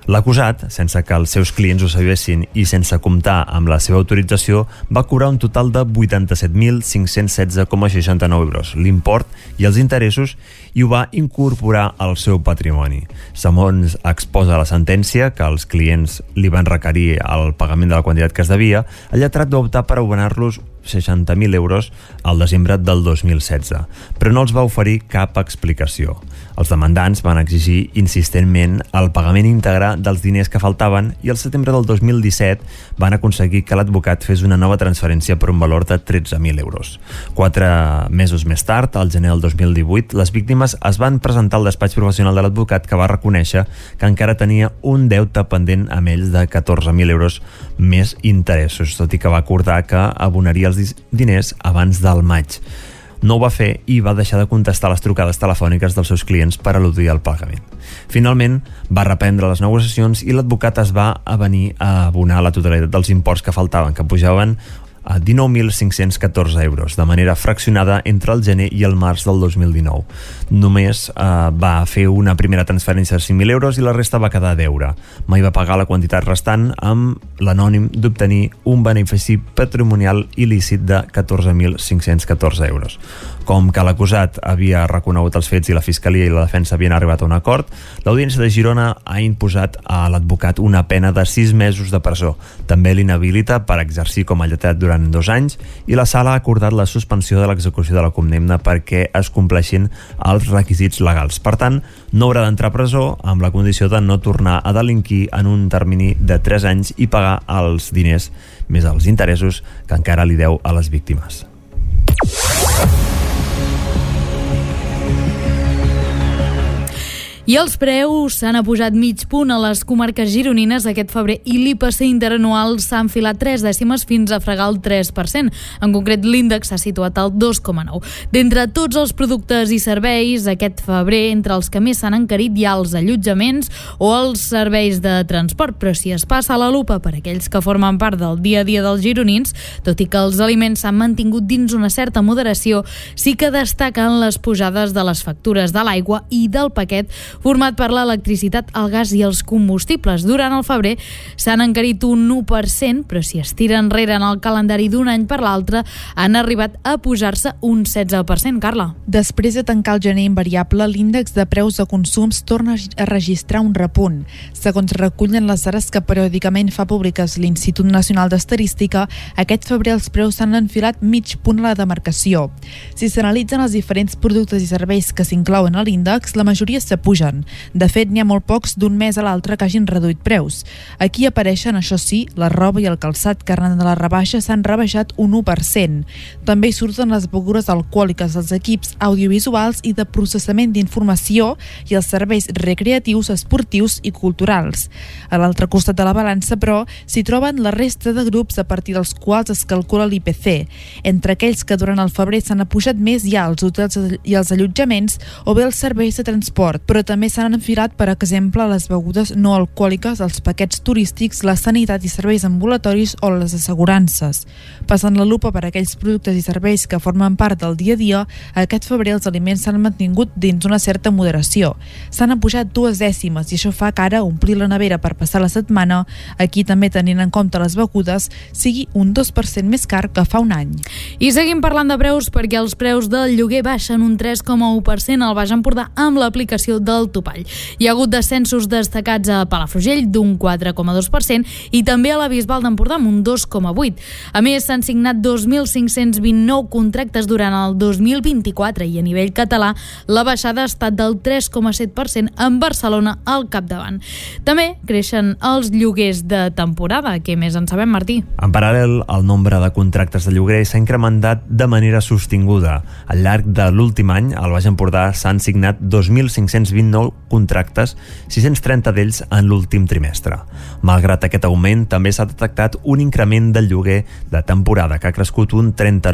L'acusat, sense que els seus clients ho sabessin i sense comptar amb la seva autorització, va cobrar un total de 87.516,69 euros, l'import i els interessos, i ho va incorporar al seu patrimoni. Segons exposa la sentència, que els clients li van requerir el pagament de la quantitat que es devia, el lletrat va optar per abonar-los 60.000 euros al desembre del 2016, però no els va oferir cap explicació. Els demandants van exigir insistentment el pagament íntegre dels diners que faltaven i al setembre del 2017 van aconseguir que l'advocat fes una nova transferència per un valor de 13.000 euros. 4 mesos més tard, al gener del 2018, les víctimes es van presentar al despatx professional de l'advocat, que va reconèixer que encara tenia un deute pendent amb ells de 14.000 euros més interessos, tot i que va acordar que abonaria els diners abans del maig. No ho va fer i va deixar de contestar les trucades telefòniques dels seus clients per eludir el pagament. Finalment, va reprendre les negociacions i l'advocat es va avenir a abonar la totalitat dels imports que faltaven, que pujaven a 19.514 euros, de manera fraccionada entre el gener i el març del 2019. Només va fer una primera transferència de 5.000 euros i la resta va quedar a deure. Mai va pagar la quantitat restant, amb l'anònim d'obtenir un benefici patrimonial il·lícit de 14.514 euros. Com que l'acusat havia reconegut els fets i la Fiscalia i la defensa havien arribat a un acord, l'Audiència de Girona ha imposat a l'advocat una pena de 6 mesos de presó. També l'inhabilita per exercir com a lletrat durant 2 anys i la sala ha acordat la suspensió de l'execució de la condemna perquè es compleixin els requisits legals. Per tant, no haurà d'entrar a presó, amb la condició de no tornar a delinquir en un termini de 3 anys i pagar els diners més els interessos que encara li deu a les víctimes. I els preus s'han apujat mig punt a les comarques gironines aquest febrer i l'IPC interanual s'ha enfilat 3 dècimes fins a fregar el 3%. En concret, l'índex s'ha situat al 2,9%. D'entre tots els productes i serveis, aquest febrer, entre els que més s'han encarit hi ha els allotjaments o els serveis de transport, però si es passa la lupa per aquells que formen part del dia a dia dels gironins, tot i que els aliments s'han mantingut dins una certa moderació, sí que destaquen les pujades de les factures de l'aigua i del paquet, format per l'electricitat, el gas i els combustibles. Durant el febrer s'han encarit un 1%, però si es tira enrere en el calendari d'un any per l'altre, han arribat a pujar-se un 16%, Carla. Després de tancar el gener invariable, l'índex de preus de consums torna a registrar un repunt. Segons recullen les dades que periòdicament fa públiques l'Institut Nacional d'Estadística, aquest febrer els preus s'han enfilat mig punt a la demarcació. Si s'analitzen els diferents productes i serveis que s'inclouen a l'índex, la majoria s'apugen. De fet, n'hi ha molt pocs d'un mes a l'altre que hagin reduït preus. Aquí apareixen, això sí, la roba i el calçat, que arran de la rebaixa s'han rebaixat un 1%. També hi surten les begudes alcohòliques, els equips audiovisuals i de processament d'informació i els serveis recreatius, esportius i culturals. A l'altre costat de la balança, però, s'hi troben la resta de grups a partir dels quals es calcula l'IPC. Entre aquells que durant el febrer s'han apujat més hi ha els hotels i els allotjaments o bé els serveis de transport, però també s'han enfilat, per exemple, les begudes no alcohòliques, els paquets turístics, la sanitat i serveis ambulatoris o les assegurances. Passant la lupa per aquells productes i serveis que formen part del dia a dia, aquest febrer els aliments s'han mantingut dins una certa moderació. S'han apujat 2 dècimes i això fa que ara omplir la nevera per passar la setmana, aquí també tenint en compte les begudes, sigui un 2% més car que fa un any. I seguim parlant de preus perquè els preus del lloguer baixen un 3,1% al Baix Empordà amb l'aplicació del topall. Hi ha hagut descensos destacats a Palafrugell d'un 4,2% i també a la Bisbal d'Empordà amb un 2,8%. A més, s'han signat 2.529 contractes durant el 2024 i a nivell català la baixada ha estat del 3,7% amb Barcelona al capdavant. També creixen els lloguers de temporada. Què més en sabem, Martí? En paral·lel, el nombre de contractes de lloguer s'ha incrementat de manera sostinguda. Al llarg de l'últim any, al Baix Empordà s'han signat 2.529 contractes, 630 d'ells en l'últim trimestre. Malgrat aquest augment, també s'ha detectat un increment del lloguer de temporada que ha crescut un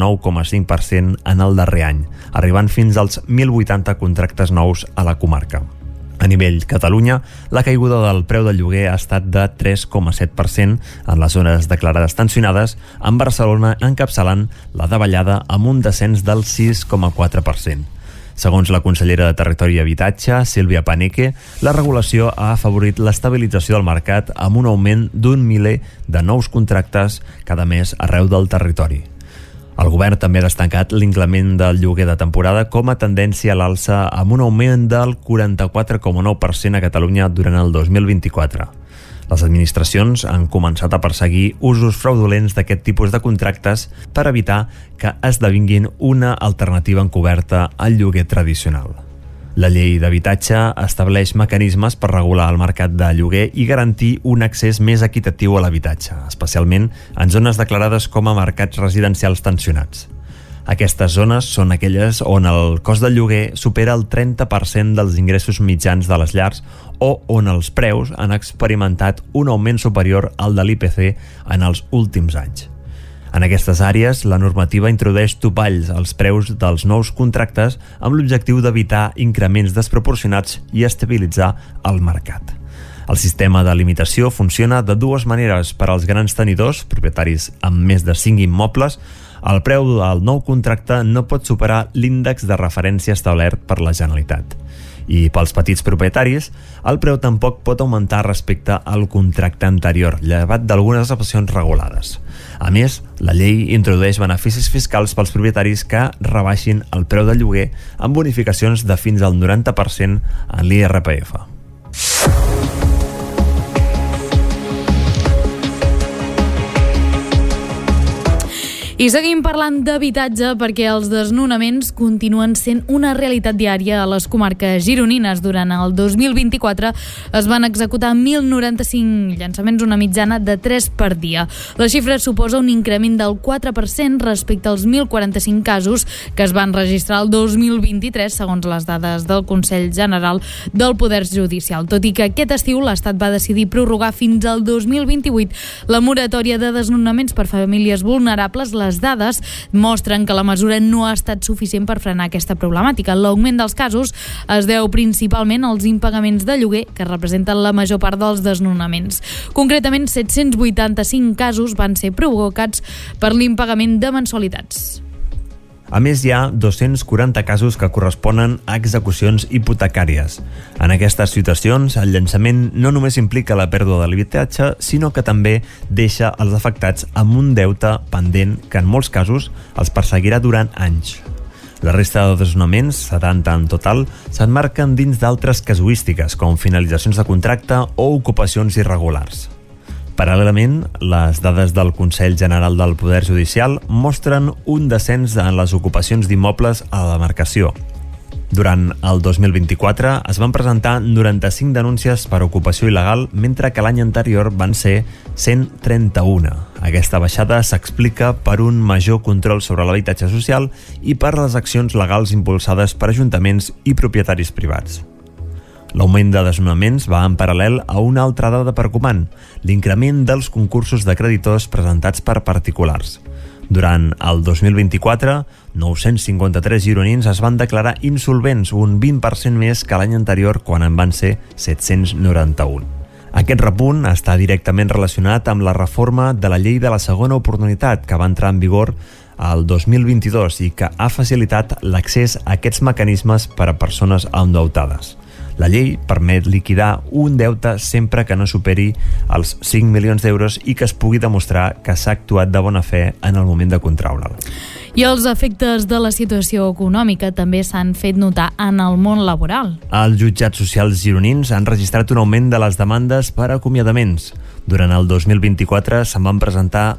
39,5% en el darrer any, arribant fins als 1.080 contractes nous a la comarca. A nivell Catalunya, la caiguda del preu del lloguer ha estat de 3,7% en les zones declarades tensionades, amb Barcelona encapçalant la davallada amb un descens del 6,4%. Segons la consellera de Territori i Habitatge, Sílvia Paneque, la regulació ha afavorit l'estabilització del mercat amb un augment d'un miler de nous contractes cada mes arreu del territori. El govern també ha destacat l'increment del lloguer de temporada com a tendència a l'alça amb un augment del 44,9% a Catalunya durant el 2024. Les administracions han començat a perseguir usos fraudulents d'aquest tipus de contractes per evitar que esdevinguin una alternativa encoberta al lloguer tradicional. La llei d'habitatge estableix mecanismes per regular el mercat de lloguer i garantir un accés més equitatiu a l'habitatge, especialment en zones declarades com a mercats residencials tensionats. Aquestes zones són aquelles on el cost del lloguer supera el 30% dels ingressos mitjans de les llars o on els preus han experimentat un augment superior al de l'IPC en els últims anys. En aquestes àrees, la normativa introdueix topalls als preus dels nous contractes amb l'objectiu d'evitar increments desproporcionats i estabilitzar el mercat. El sistema de limitació funciona de dues maneres. Per als grans tenidors, propietaris amb més de 5 immobles, el preu del nou contracte no pot superar l'índex de referència establert per la Generalitat. I pels petits propietaris, el preu tampoc pot augmentar respecte al contracte anterior, llevat d'algunes excepcions regulades. A més, la llei introdueix beneficis fiscals pels propietaris que rebaixin el preu del lloguer amb bonificacions de fins al 90% en l'IRPF. I seguim parlant d'habitatge perquè els desnonaments continuen sent una realitat diària a les comarques gironines. Durant el 2024 es van executar 1.095 llançaments, una mitjana de 3 per dia. La xifra suposa un increment del 4% respecte als 1.045 casos que es van registrar el 2023, segons les dades del Consell General del Poder Judicial. Tot i que aquest estiu l'Estat va decidir prorrogar fins al 2028 la moratòria de desnonaments per famílies vulnerables, les dades mostren que la mesura no ha estat suficient per frenar aquesta problemàtica. L'augment dels casos es deu principalment als impagaments de lloguer, que representen la major part dels desnonaments. Concretament, 785 casos van ser provocats per l'impagament de mensualitats. A més, hi ha 240 casos que corresponen a execucions hipotecàries. En aquestes situacions, el llançament no només implica la pèrdua de l'habitatge, sinó que també deixa els afectats amb un deute pendent que en molts casos els perseguirà durant anys. La resta de desnonaments, 70 en total, s'emmarquen dins d'altres casuístiques, com finalitzacions de contracte o ocupacions irregulars. Paral·lelament, les dades del Consell General del Poder Judicial mostren un descens en les ocupacions d'immobles a la demarcació. Durant el 2024 es van presentar 95 denúncies per ocupació il·legal, mentre que l'any anterior van ser 131. Aquesta baixada s'explica per un major control sobre l'habitatge social i per les accions legals impulsades per ajuntaments i propietaris privats. L'augment de desnonaments va en paral·lel a una altra dada preocupant, l'increment dels concursos de creditors presentats per particulars. Durant el 2024, 953 gironins es van declarar insolvents, un 20% més que l'any anterior, quan en van ser 791. Aquest repunt està directament relacionat amb la reforma de la llei de la segona oportunitat, que va entrar en vigor el 2022 i que ha facilitat l'accés a aquests mecanismes per a persones endeutades. La llei permet liquidar un deute sempre que no superi els 5 milions d'euros i que es pugui demostrar que s'ha actuat de bona fe en el moment de contraure'l. I els efectes de la situació econòmica també s'han fet notar en el món laboral. Els jutjats socials gironins han registrat un augment de les demandes per acomiadaments. Durant el 2024 se'n van presentar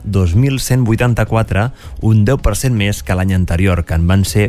2.184, un 10% més que l'any anterior, que en van ser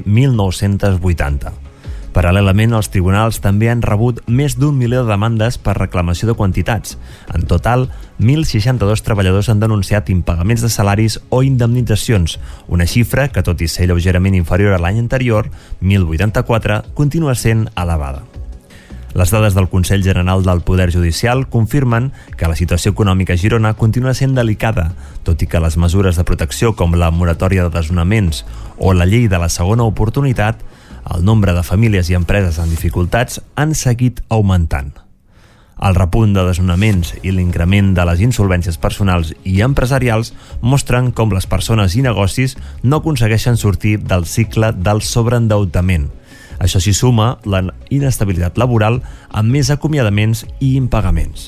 1.980. Paral·lelament, els tribunals també han rebut més d'1 milió de demandes per reclamació de quantitats. En total, 1.062 treballadors han denunciat impagaments de salaris o indemnitzacions, una xifra que, tot i ser lleugerament inferior a l'any anterior, 1.084, continua sent elevada. Les dades del Consell General del Poder Judicial confirmen que la situació econòmica a Girona continua sent delicada, tot i que les mesures de protecció com la moratòria de desnonaments o la llei de la segona oportunitat, el nombre de famílies i empreses en dificultats han seguit augmentant. El repunt de desnonaments i l'increment de les insolvències personals i empresarials mostren com les persones i negocis no aconsegueixen sortir del cicle del sobreendeutament. Això s'hi suma la inestabilitat laboral amb més acomiadaments i impagaments.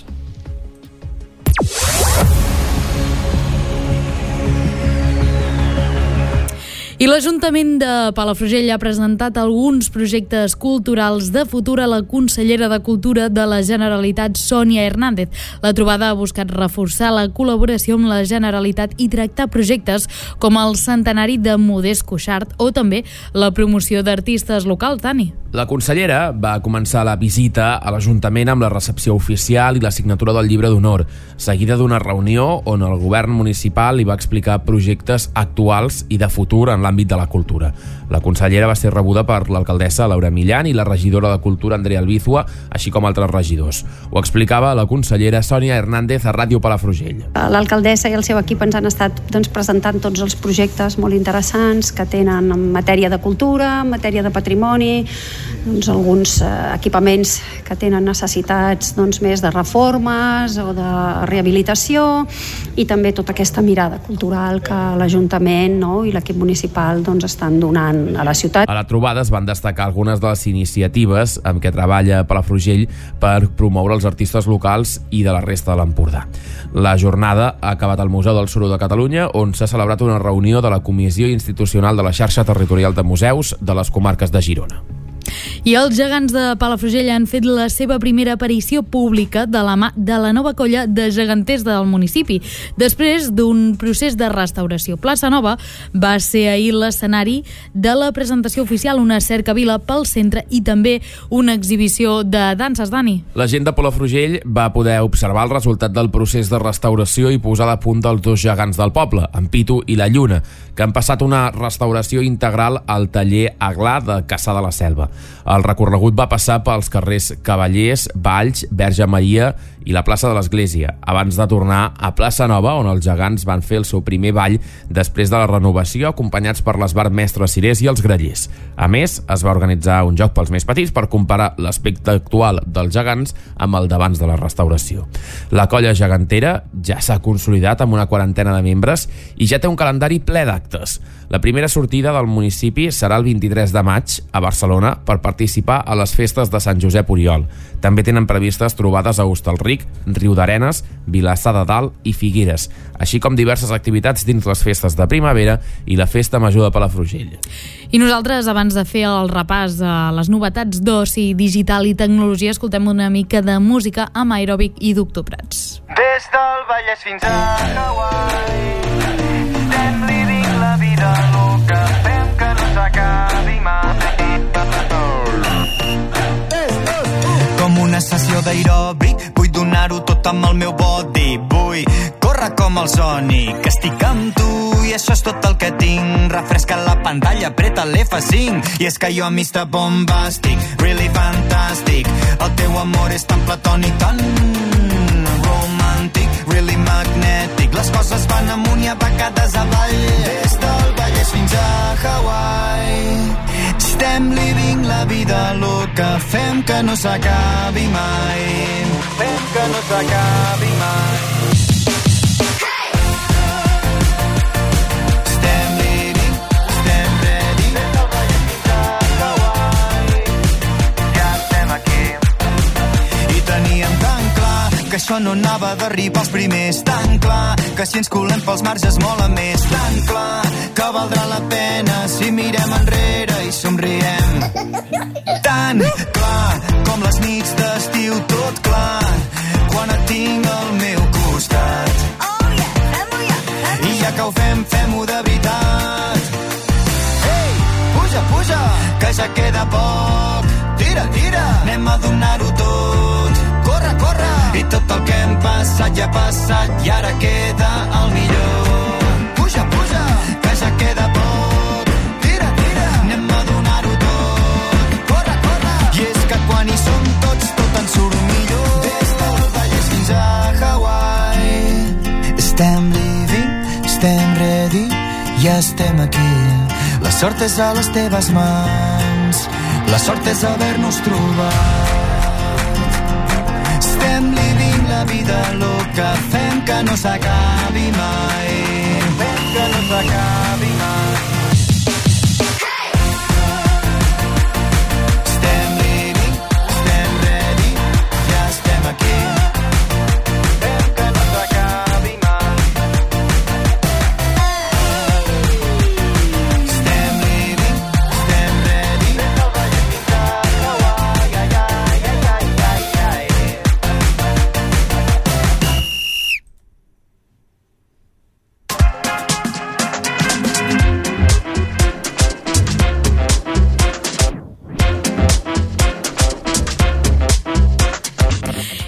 I l'Ajuntament de Palafrugell ha presentat alguns projectes culturals de futur a la consellera de Cultura de la Generalitat, Sònia Hernández. La trobada ha buscat reforçar la col·laboració amb la Generalitat i tractar projectes com el centenari de Modest Cuixart o també la promoció d'artistes locals. Dani. La consellera va començar la visita a l'Ajuntament amb la recepció oficial i la signatura del llibre d'honor, seguida d'una reunió on el govern municipal li va explicar projectes actuals i de futur en l'àmbit de la cultura. La consellera va ser rebuda per l'alcaldessa Laura Millán i la regidora de Cultura Andrea Albizua, així com altres regidors. Ho explicava la consellera Sònia Hernández a Ràdio Palafrugell. L'alcaldessa i el seu equip ens han estat presentant tots els projectes molt interessants que tenen en matèria de cultura, en matèria de patrimoni, alguns equipaments que tenen necessitats més de reformes o de rehabilitació, i també tota aquesta mirada cultural que l'Ajuntament i l'equip municipal estan donant a la ciutat. A la trobada es van destacar algunes de les iniciatives amb què treballa Palafrugell per promoure els artistes locals i de la resta de l'Empordà. La jornada ha acabat al Museu del Suro de Catalunya, on s'ha celebrat una reunió de la Comissió Institucional de la Xarxa Territorial de Museus de les comarques de Girona. I els gegants de Palafrugell han fet la seva primera aparició pública de la mà de la nova colla de geganters del municipi. Després d'un procés de restauració, Plaça Nova va ser ahir l'escenari de la presentació oficial, una cercavila pel centre i també una exhibició de danses. Dani. La gent de Palafrugell va poder observar el resultat del procés de restauració i posar a punt dels dos gegants del poble, en Pitu i la Lluna, que han passat una restauració integral al taller Aglà de Cassà de la Selva. El recorregut va passar pels carrers Cavallers, Valls, Verge Maria i la plaça de l'Església, abans de tornar a Plaça Nova, on els gegants van fer el seu primer ball després de la renovació, acompanyats per l'Esbart Mestre Cirés i els Grallers. A més, es va organitzar un joc pels més petits per comparar l'aspecte actual dels gegants amb el d'abans de la restauració. La colla gegantera ja s'ha consolidat amb una quarantena de membres i ja té un calendari ple d'actes. La primera sortida del municipi serà el 23 de maig a Barcelona per participar a les festes de Sant Josep Oriol. També tenen previstes trobades a Hostalric, Riudarenes, Vilassar de Dalt i Figueres, així com diverses activitats dins les festes de primavera i la Festa Major de Palafrugell. I nosaltres, abans de fer el repàs a les novetats d'oci, digital i tecnologia, escoltem una mica de música amb Aeròbic i Doctor Prats. Des del Vallès fins a Hawaii, estem vivint la vida loca, fem que no s'acabi mai. Com una sessió d'aeròbic, vull donar-ho tot amb el meu body. Vull córrer com el Sonic, estic amb tu i això és tot el que tinc. Refresca la pantalla, apreta l'F5 i és que jo Mr. Bombastic, really fantastic. El teu amor és tan platònic, tan romantic, really magnetic. Les coses van amunt i a vegades avall. Des del Vallès fins a Hawaii, estem living la vida loca, fem que no s'acabi mai, fem que no s'acabi mai. Estem living, estem ready, des del Vallès fins a Hawaii, ja estem aquí. I teníem tan clar que això no anava d'arribar als primers, tan clar que si ens colem pels marges mola més, tan clar que valdrà la pena si mirem enrere i somriem. Tan clar com les nits d'estiu, tot clar quan et tinc al meu costat. I ja que ho fem, fem-ho de veritat. Ei, puja, puja, que ja queda poc. Tira, tira, anem a donar-ho tot. Corre, corre, i tot el que hem passat ja ha passat i ara queda el millor. Puja, puja, que ja queda poc. Tira, tira, anem a donar-ho tot. Corre, corre, i és que quan hi som tots tot ens surt millor. Des del Vallès fins a Hawaii, estem living, estem ready, ja estem aquí. La sort és a les teves mans, la sort és haver-nos trobat. Estem living la vida loca, fem que no s'acabi mai, fem que no s'acabi mai.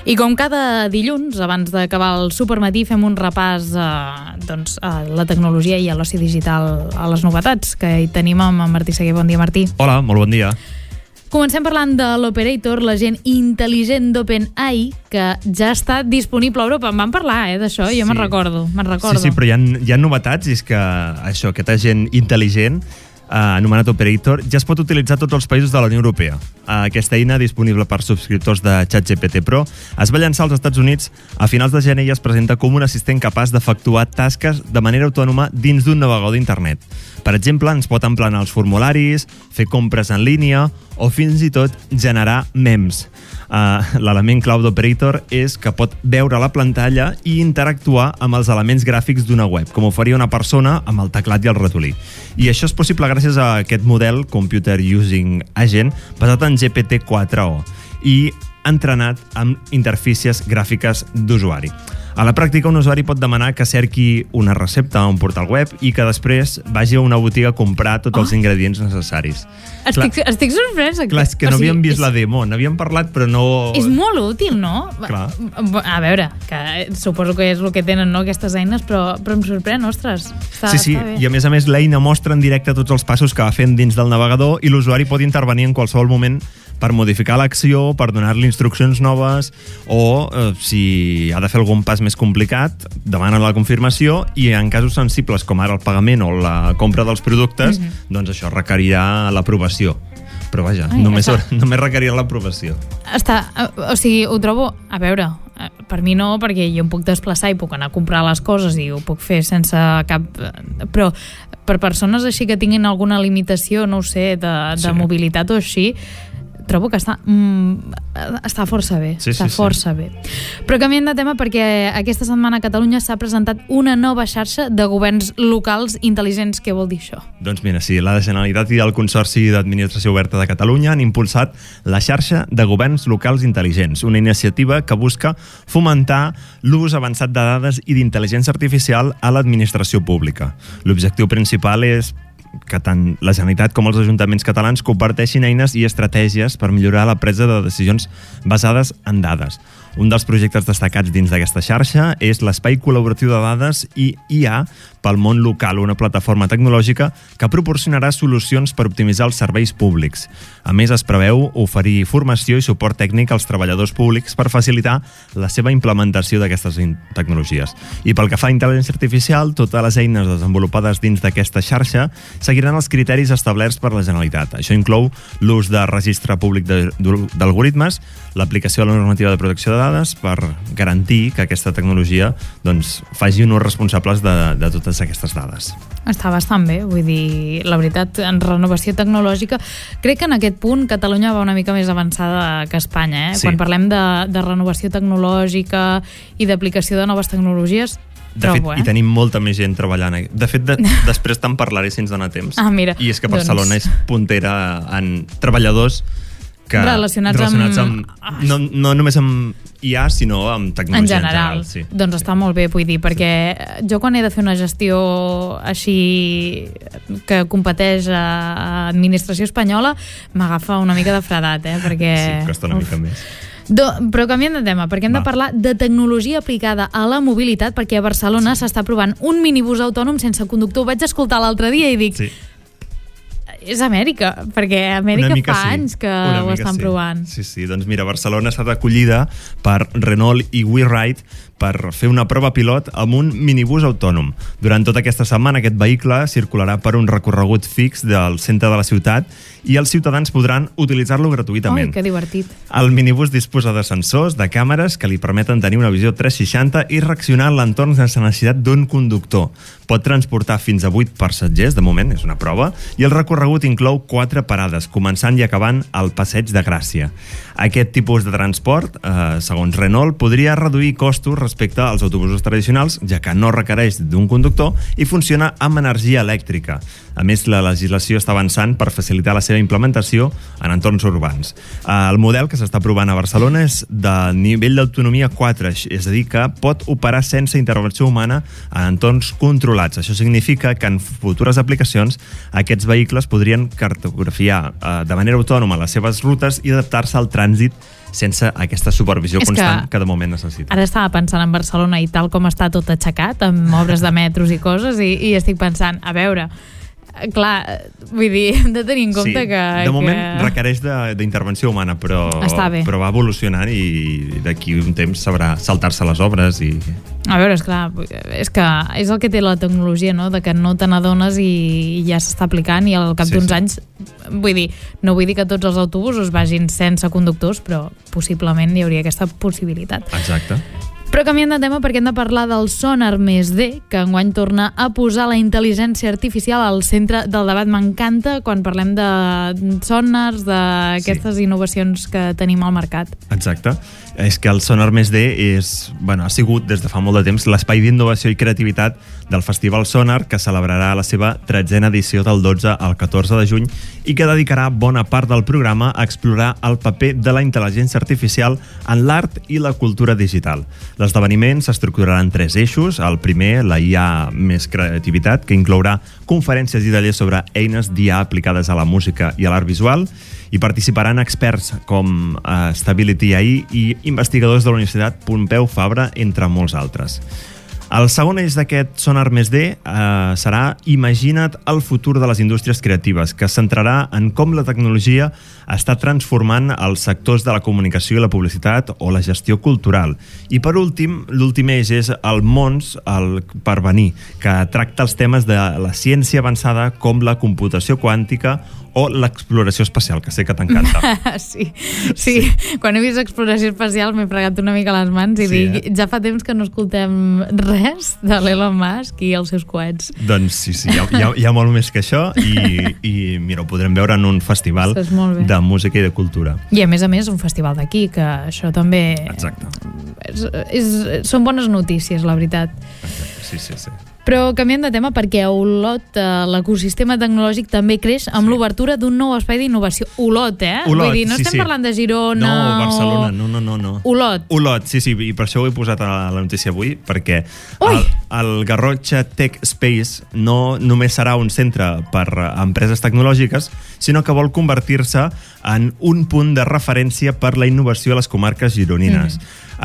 I com cada dilluns, abans d'acabar el supermatí, fem un repàs a la tecnologia i a l'oci digital, a les novetats que hi tenim amb en Martí Seguer. Bon dia, Martí. Hola, molt bon dia. Comencem parlant de l'Operator, l'agent intel·ligent d'OpenAI, que ja està disponible a Europa. En van parlar, d'això, jo me'n recordo. Sí, però hi ha novetats, i és que això, aquest agent intel·ligent anomenat Operator, ja es pot utilitzar a tots els països de la Unió Europea. Aquesta eina, disponible per subscriptors de ChatGPT Pro, es va llançar als Estats Units a finals de gener i es presenta com un assistent capaç d'efectuar tasques de manera autònoma dins d'un navegador d'internet. Per exemple, ens pot emplenar els formularis, fer compres en línia o fins i tot generar memes. L'element clau d'Operator és que pot veure la pantalla i interactuar amb els elements gràfics d'una web, com ho faria una persona amb el teclat i el ratolí. I això és possible gràcies a aquest model Computer Using Agent basat en GPT-4o i entrenat amb interfícies gràfiques d'usuari. A la pràctica, un usuari pot demanar que cerqui una recepta a un portal web i que després vagi a una botiga a comprar tots els ingredients necessaris. Estic sorpresa. Clar, és que no havíem vist la demo, n'havíem parlat, però no... És molt útil, no? Clar. A veure, que suposo que és el que tenen, no, aquestes eines, però em sorprèn, ostres. Sí, i a més l'eina mostra en directe tots els passos que va fent dins del navegador i l'usuari pot intervenir en qualsevol moment per modificar l'acció, per donar-li instruccions noves o, si ha de fer algun pas més complicat, demana la confirmació i en casos sensibles com ara el pagament o la compra dels productes, doncs això requerirà l'aprovació. Però vaja, només requerirà l'aprovació. O sigui, ho trobo... A veure, per mi no, perquè jo em puc desplaçar i puc anar a comprar les coses i ho puc fer sense cap... Però per persones així que tinguin alguna limitació, no ho sé, de mobilitat o així, trobo que està força bé. Força bé. Però canviem de tema perquè aquesta setmana a Catalunya s'ha presentat una nova xarxa de governs locals intel·ligents. Què vol dir això? Doncs mira, sí, la Generalitat i el Consorci d'Administració Oberta de Catalunya han impulsat la xarxa de governs locals intel·ligents, una iniciativa que busca fomentar l'ús avançat de dades i d'intel·ligència artificial a l'administració pública. L'objectiu principal és que tant la Generalitat com els ajuntaments catalans comparteixin eines i estratègies per millorar la presa de decisions basades en dades. Un dels projectes destacats dins d'aquesta xarxa és l'Espai Col·laboratiu de Dades i IA pel món local, una plataforma tecnològica que proporcionarà solucions per optimitzar els serveis públics. A més, es preveu oferir formació i suport tècnic als treballadors públics per facilitar la seva implementació d'aquestes tecnologies. I pel que fa a intel·ligència artificial, totes les eines desenvolupades dins d'aquesta xarxa seguiran els criteris establerts per la Generalitat. Això inclou l'ús de registre públic d'algoritmes, l'aplicació de la normativa de protecció de dades per garantir que aquesta tecnologia faci un ús responsables de totes aquestes dades. Està bastant bé, vull dir, la veritat, en renovació tecnològica, crec que en aquest punt Catalunya va una mica més avançada que Espanya, Sí. Quan parlem de renovació tecnològica i d'aplicació de noves tecnologies. De fet, hi tenim molta més gent treballant. De fet, després te'n parlaré si ens dona temps. Mira, I és que Barcelona és puntera en treballadors relacionats amb... No només amb IA, sinó amb tecnologia en general. Sí. Doncs està molt bé, vull dir, perquè jo quan he de fer una gestió així que competeix a administració espanyola m'agafa una mica de fredat, perquè... Sí, costa una mica més. Però canviem de tema, perquè hem de parlar de tecnologia aplicada a la mobilitat, perquè a Barcelona s'està provant un minibús autònom sense conductor. Ho vaig escoltar l'altre dia i dic... Sí. És Amèrica, perquè Amèrica fa anys que ho estan provant. Sí, doncs mira, Barcelona ha estat acollida per Renault i WeRide per fer una prova pilot amb un minibús autònom. Durant tota aquesta setmana aquest vehicle circularà per un recorregut fix del centre de la ciutat i els ciutadans podran utilitzar-lo gratuïtament. Ai, que divertit. El minibús disposa de sensors, de càmeres que li permeten tenir una visió 360 i reaccionar a l'entorn sense necessitat d'un conductor. Pot transportar fins a 8 passatgers, de moment, és una prova, i el recorregut inclou 4 parades, començant i acabant al Passeig de Gràcia. Aquest tipus de transport, segons Renault, podria reduir costos respecte als autobusos tradicionals, ja que no requereix d'un conductor i funciona amb energia elèctrica. A més, la legislació està avançant per facilitar la seva implementació en entorns urbans. El model que s'està provant a Barcelona és de nivell d'autonomia 4, és a dir, que pot operar sense intervenció humana en entorns controlats. Això significa que en futures aplicacions aquests vehicles podrien cartografiar de manera autònoma les seves rutes i adaptar-se al trànsit sense aquesta supervisió constant que de moment necessita. Ara estava pensant en Barcelona i tal com està tot aixecat, amb obres de metros i coses, i estic pensant, a veure, clar, vull dir, hem de tenir en compte que... De moment requereix d'intervenció humana, però va evolucionant i d'aquí un temps sabrà saltar-se les obres i... A veure, esclar, és que és el que té la tecnologia, no?, de que no te n'adones i ja s'està aplicant i al cap d'uns anys, no vull dir que tots els autobusos vagin sense conductors, però possiblement hi hauria aquesta possibilitat. Exacte. Però canviant de tema, perquè hem de parlar del Sonar +D, que enguany torna a posar la intel·ligència artificial al centre del debat. M'encanta quan parlem de sonars, d'aquestes innovacions que tenim al mercat. Exacte. És que el Sonar +D ha sigut des de fa molt de temps l'espai d'innovació i creativitat del Festival Sonar, que celebrarà la seva 13a edició del 12 al 14 de juny i que dedicarà bona part del programa a explorar el paper de la intel·ligència artificial en l'art i la cultura digital. L'esdeveniment s'estructurarà en 3 eixos. El primer, la IA més creativitat, que inclourà conferències i tallers sobre eines d'IA aplicades a la música i a l'art visual. Hi participaran experts com Stability AI i investigadors de la Universitat Pompeu Fabra, entre molts altres. El segon eix d'aquest Sonar +D serà Imagina't el futur de les indústries creatives, que es centrarà en com la tecnologia està transformant els sectors de la comunicació i la publicitat o la gestió cultural. I per últim, l'últim eix és el Mons per venir, que tracta els temes de la ciència avançada com la computació quàntica o l'exploració espacial, que sé que t'encanta. Sí. Quan he vist exploració espacial m'he fregat una mica les mans i dic, ja fa temps que no escoltem res de l'Elon Musk i els seus coets. Doncs sí, hi ha molt més que això i mira, ho podrem veure en un festival de música i de cultura. I a més un festival d'aquí, que això també... Exacte. Són bones notícies, la veritat. Sí. Però canviem de tema perquè a Olot l'ecosistema tecnològic també creix amb l'obertura d'un nou espai d'innovació. Olot, Olot, vull dir, no estem parlant de Girona... No, Barcelona, no. Olot, sí, i per això ho he posat a la notícia avui, perquè el Garrotxa Tech Space no només serà un centre per a empreses tecnològiques, sinó que vol convertir-se en un punt de referència per la innovació a les comarques gironines.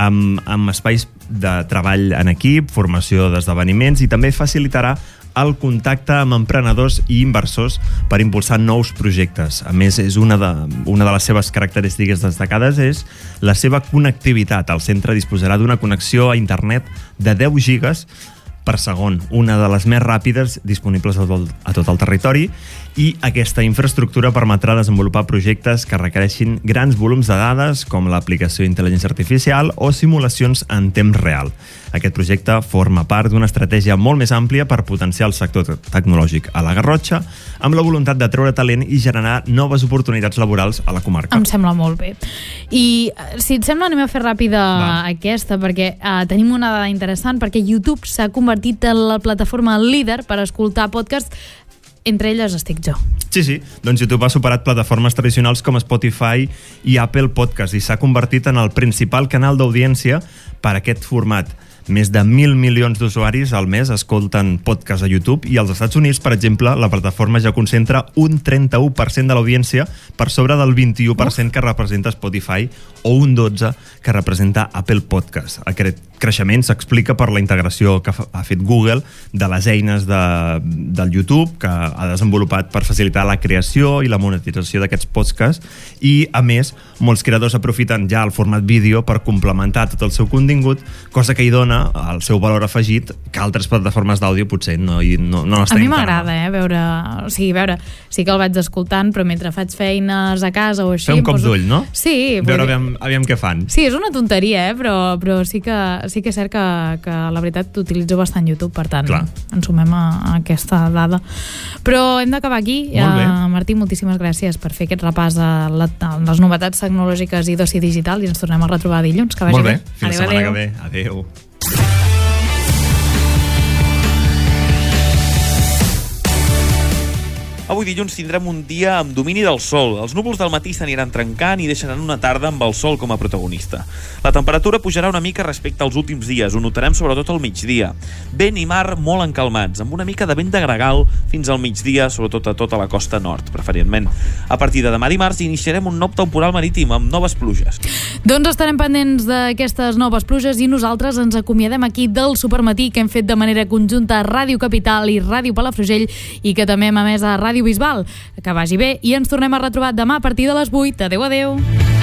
Amb espais de treball en equip, formació d'esdeveniments i també facilitarà el contacte amb emprenedors i inversors per impulsar nous projectes. A més, una de les seves característiques destacades és la seva connectivitat. El centre disposarà d'una connexió a internet de 10 gigas per segon, una de les més ràpides disponibles a tot el territori, i aquesta infraestructura permetrà desenvolupar projectes que requereixin grans volums de dades, com l'aplicació d'intel·ligència artificial o simulacions en temps real. Aquest projecte forma part d'una estratègia molt més àmplia per potenciar el sector tecnològic a la Garrotxa, amb la voluntat de treure talent i generar noves oportunitats laborals a la comarca. Em sembla molt bé. I si et sembla, anem a fer ràpida aquesta, perquè tenim una dada interessant, perquè YouTube s'ha convertit en la plataforma líder per escoltar podcasts. Entre elles estic jo. Sí, doncs YouTube ha superat plataformes tradicionals com Spotify i Apple Podcast i s'ha convertit en el principal canal d'audiència per a aquest format. Més de 1.000 milions d'usuaris al mes escolten podcasts a YouTube i als Estats Units, per exemple, la plataforma ja concentra un 31% de l'audiència per sobre del 21% que representa Spotify o un 12% que representa Apple Podcast. Aquest creixement s'explica per la integració que ha fet Google de les eines del YouTube que ha desenvolupat per facilitar la creació i la monetització d'aquests podcasts i, a més, molts creadors aprofiten ja el format vídeo per complementar tot el seu contingut, cosa que hi dona el seu valor afegit que altres plataformes d'àudio potser no a mi m'agrada, veure, sí que el vaig escoltant, però mentre faig feines a casa o així... Fer un cop d'ull, no? Sí. Veure aviam què fan. Sí, és una tonteria, però sí que és cert que la veritat utilitzo bastant YouTube, per tant, ens sumem a aquesta dada. Però hem d'acabar aquí. Martí, moltíssimes gràcies per fer aquest repàs a les novetats tecnològiques i d'oci digital i ens tornem a retrobar dilluns. Que vagi bé. Fins la setmana que ve. Adéu. Avui dilluns tindrem un dia amb domini del sol. Els núvols del matí s'aniran trencant i deixaran una tarda amb el sol com a protagonista. La temperatura pujarà una mica respecte als últims dies. Ho notarem sobretot al migdia. Vent i mar molt encalmats, amb una mica de vent de gregal fins al migdia, sobretot a tota la costa nord, preferentment. A partir de demà dimarts iniciarem un nou temporal marítim amb noves pluges. Doncs estarem pendents d'aquestes noves pluges i nosaltres ens acomiadem aquí del Supermatí que hem fet de manera conjunta a Ràdio Capital i Ràdio Palafrugell i que també hem emès a Ràdio Bisbal. Que vagi bé i ens tornem a retrobar demà a partir de les 8. Adéu, adéu.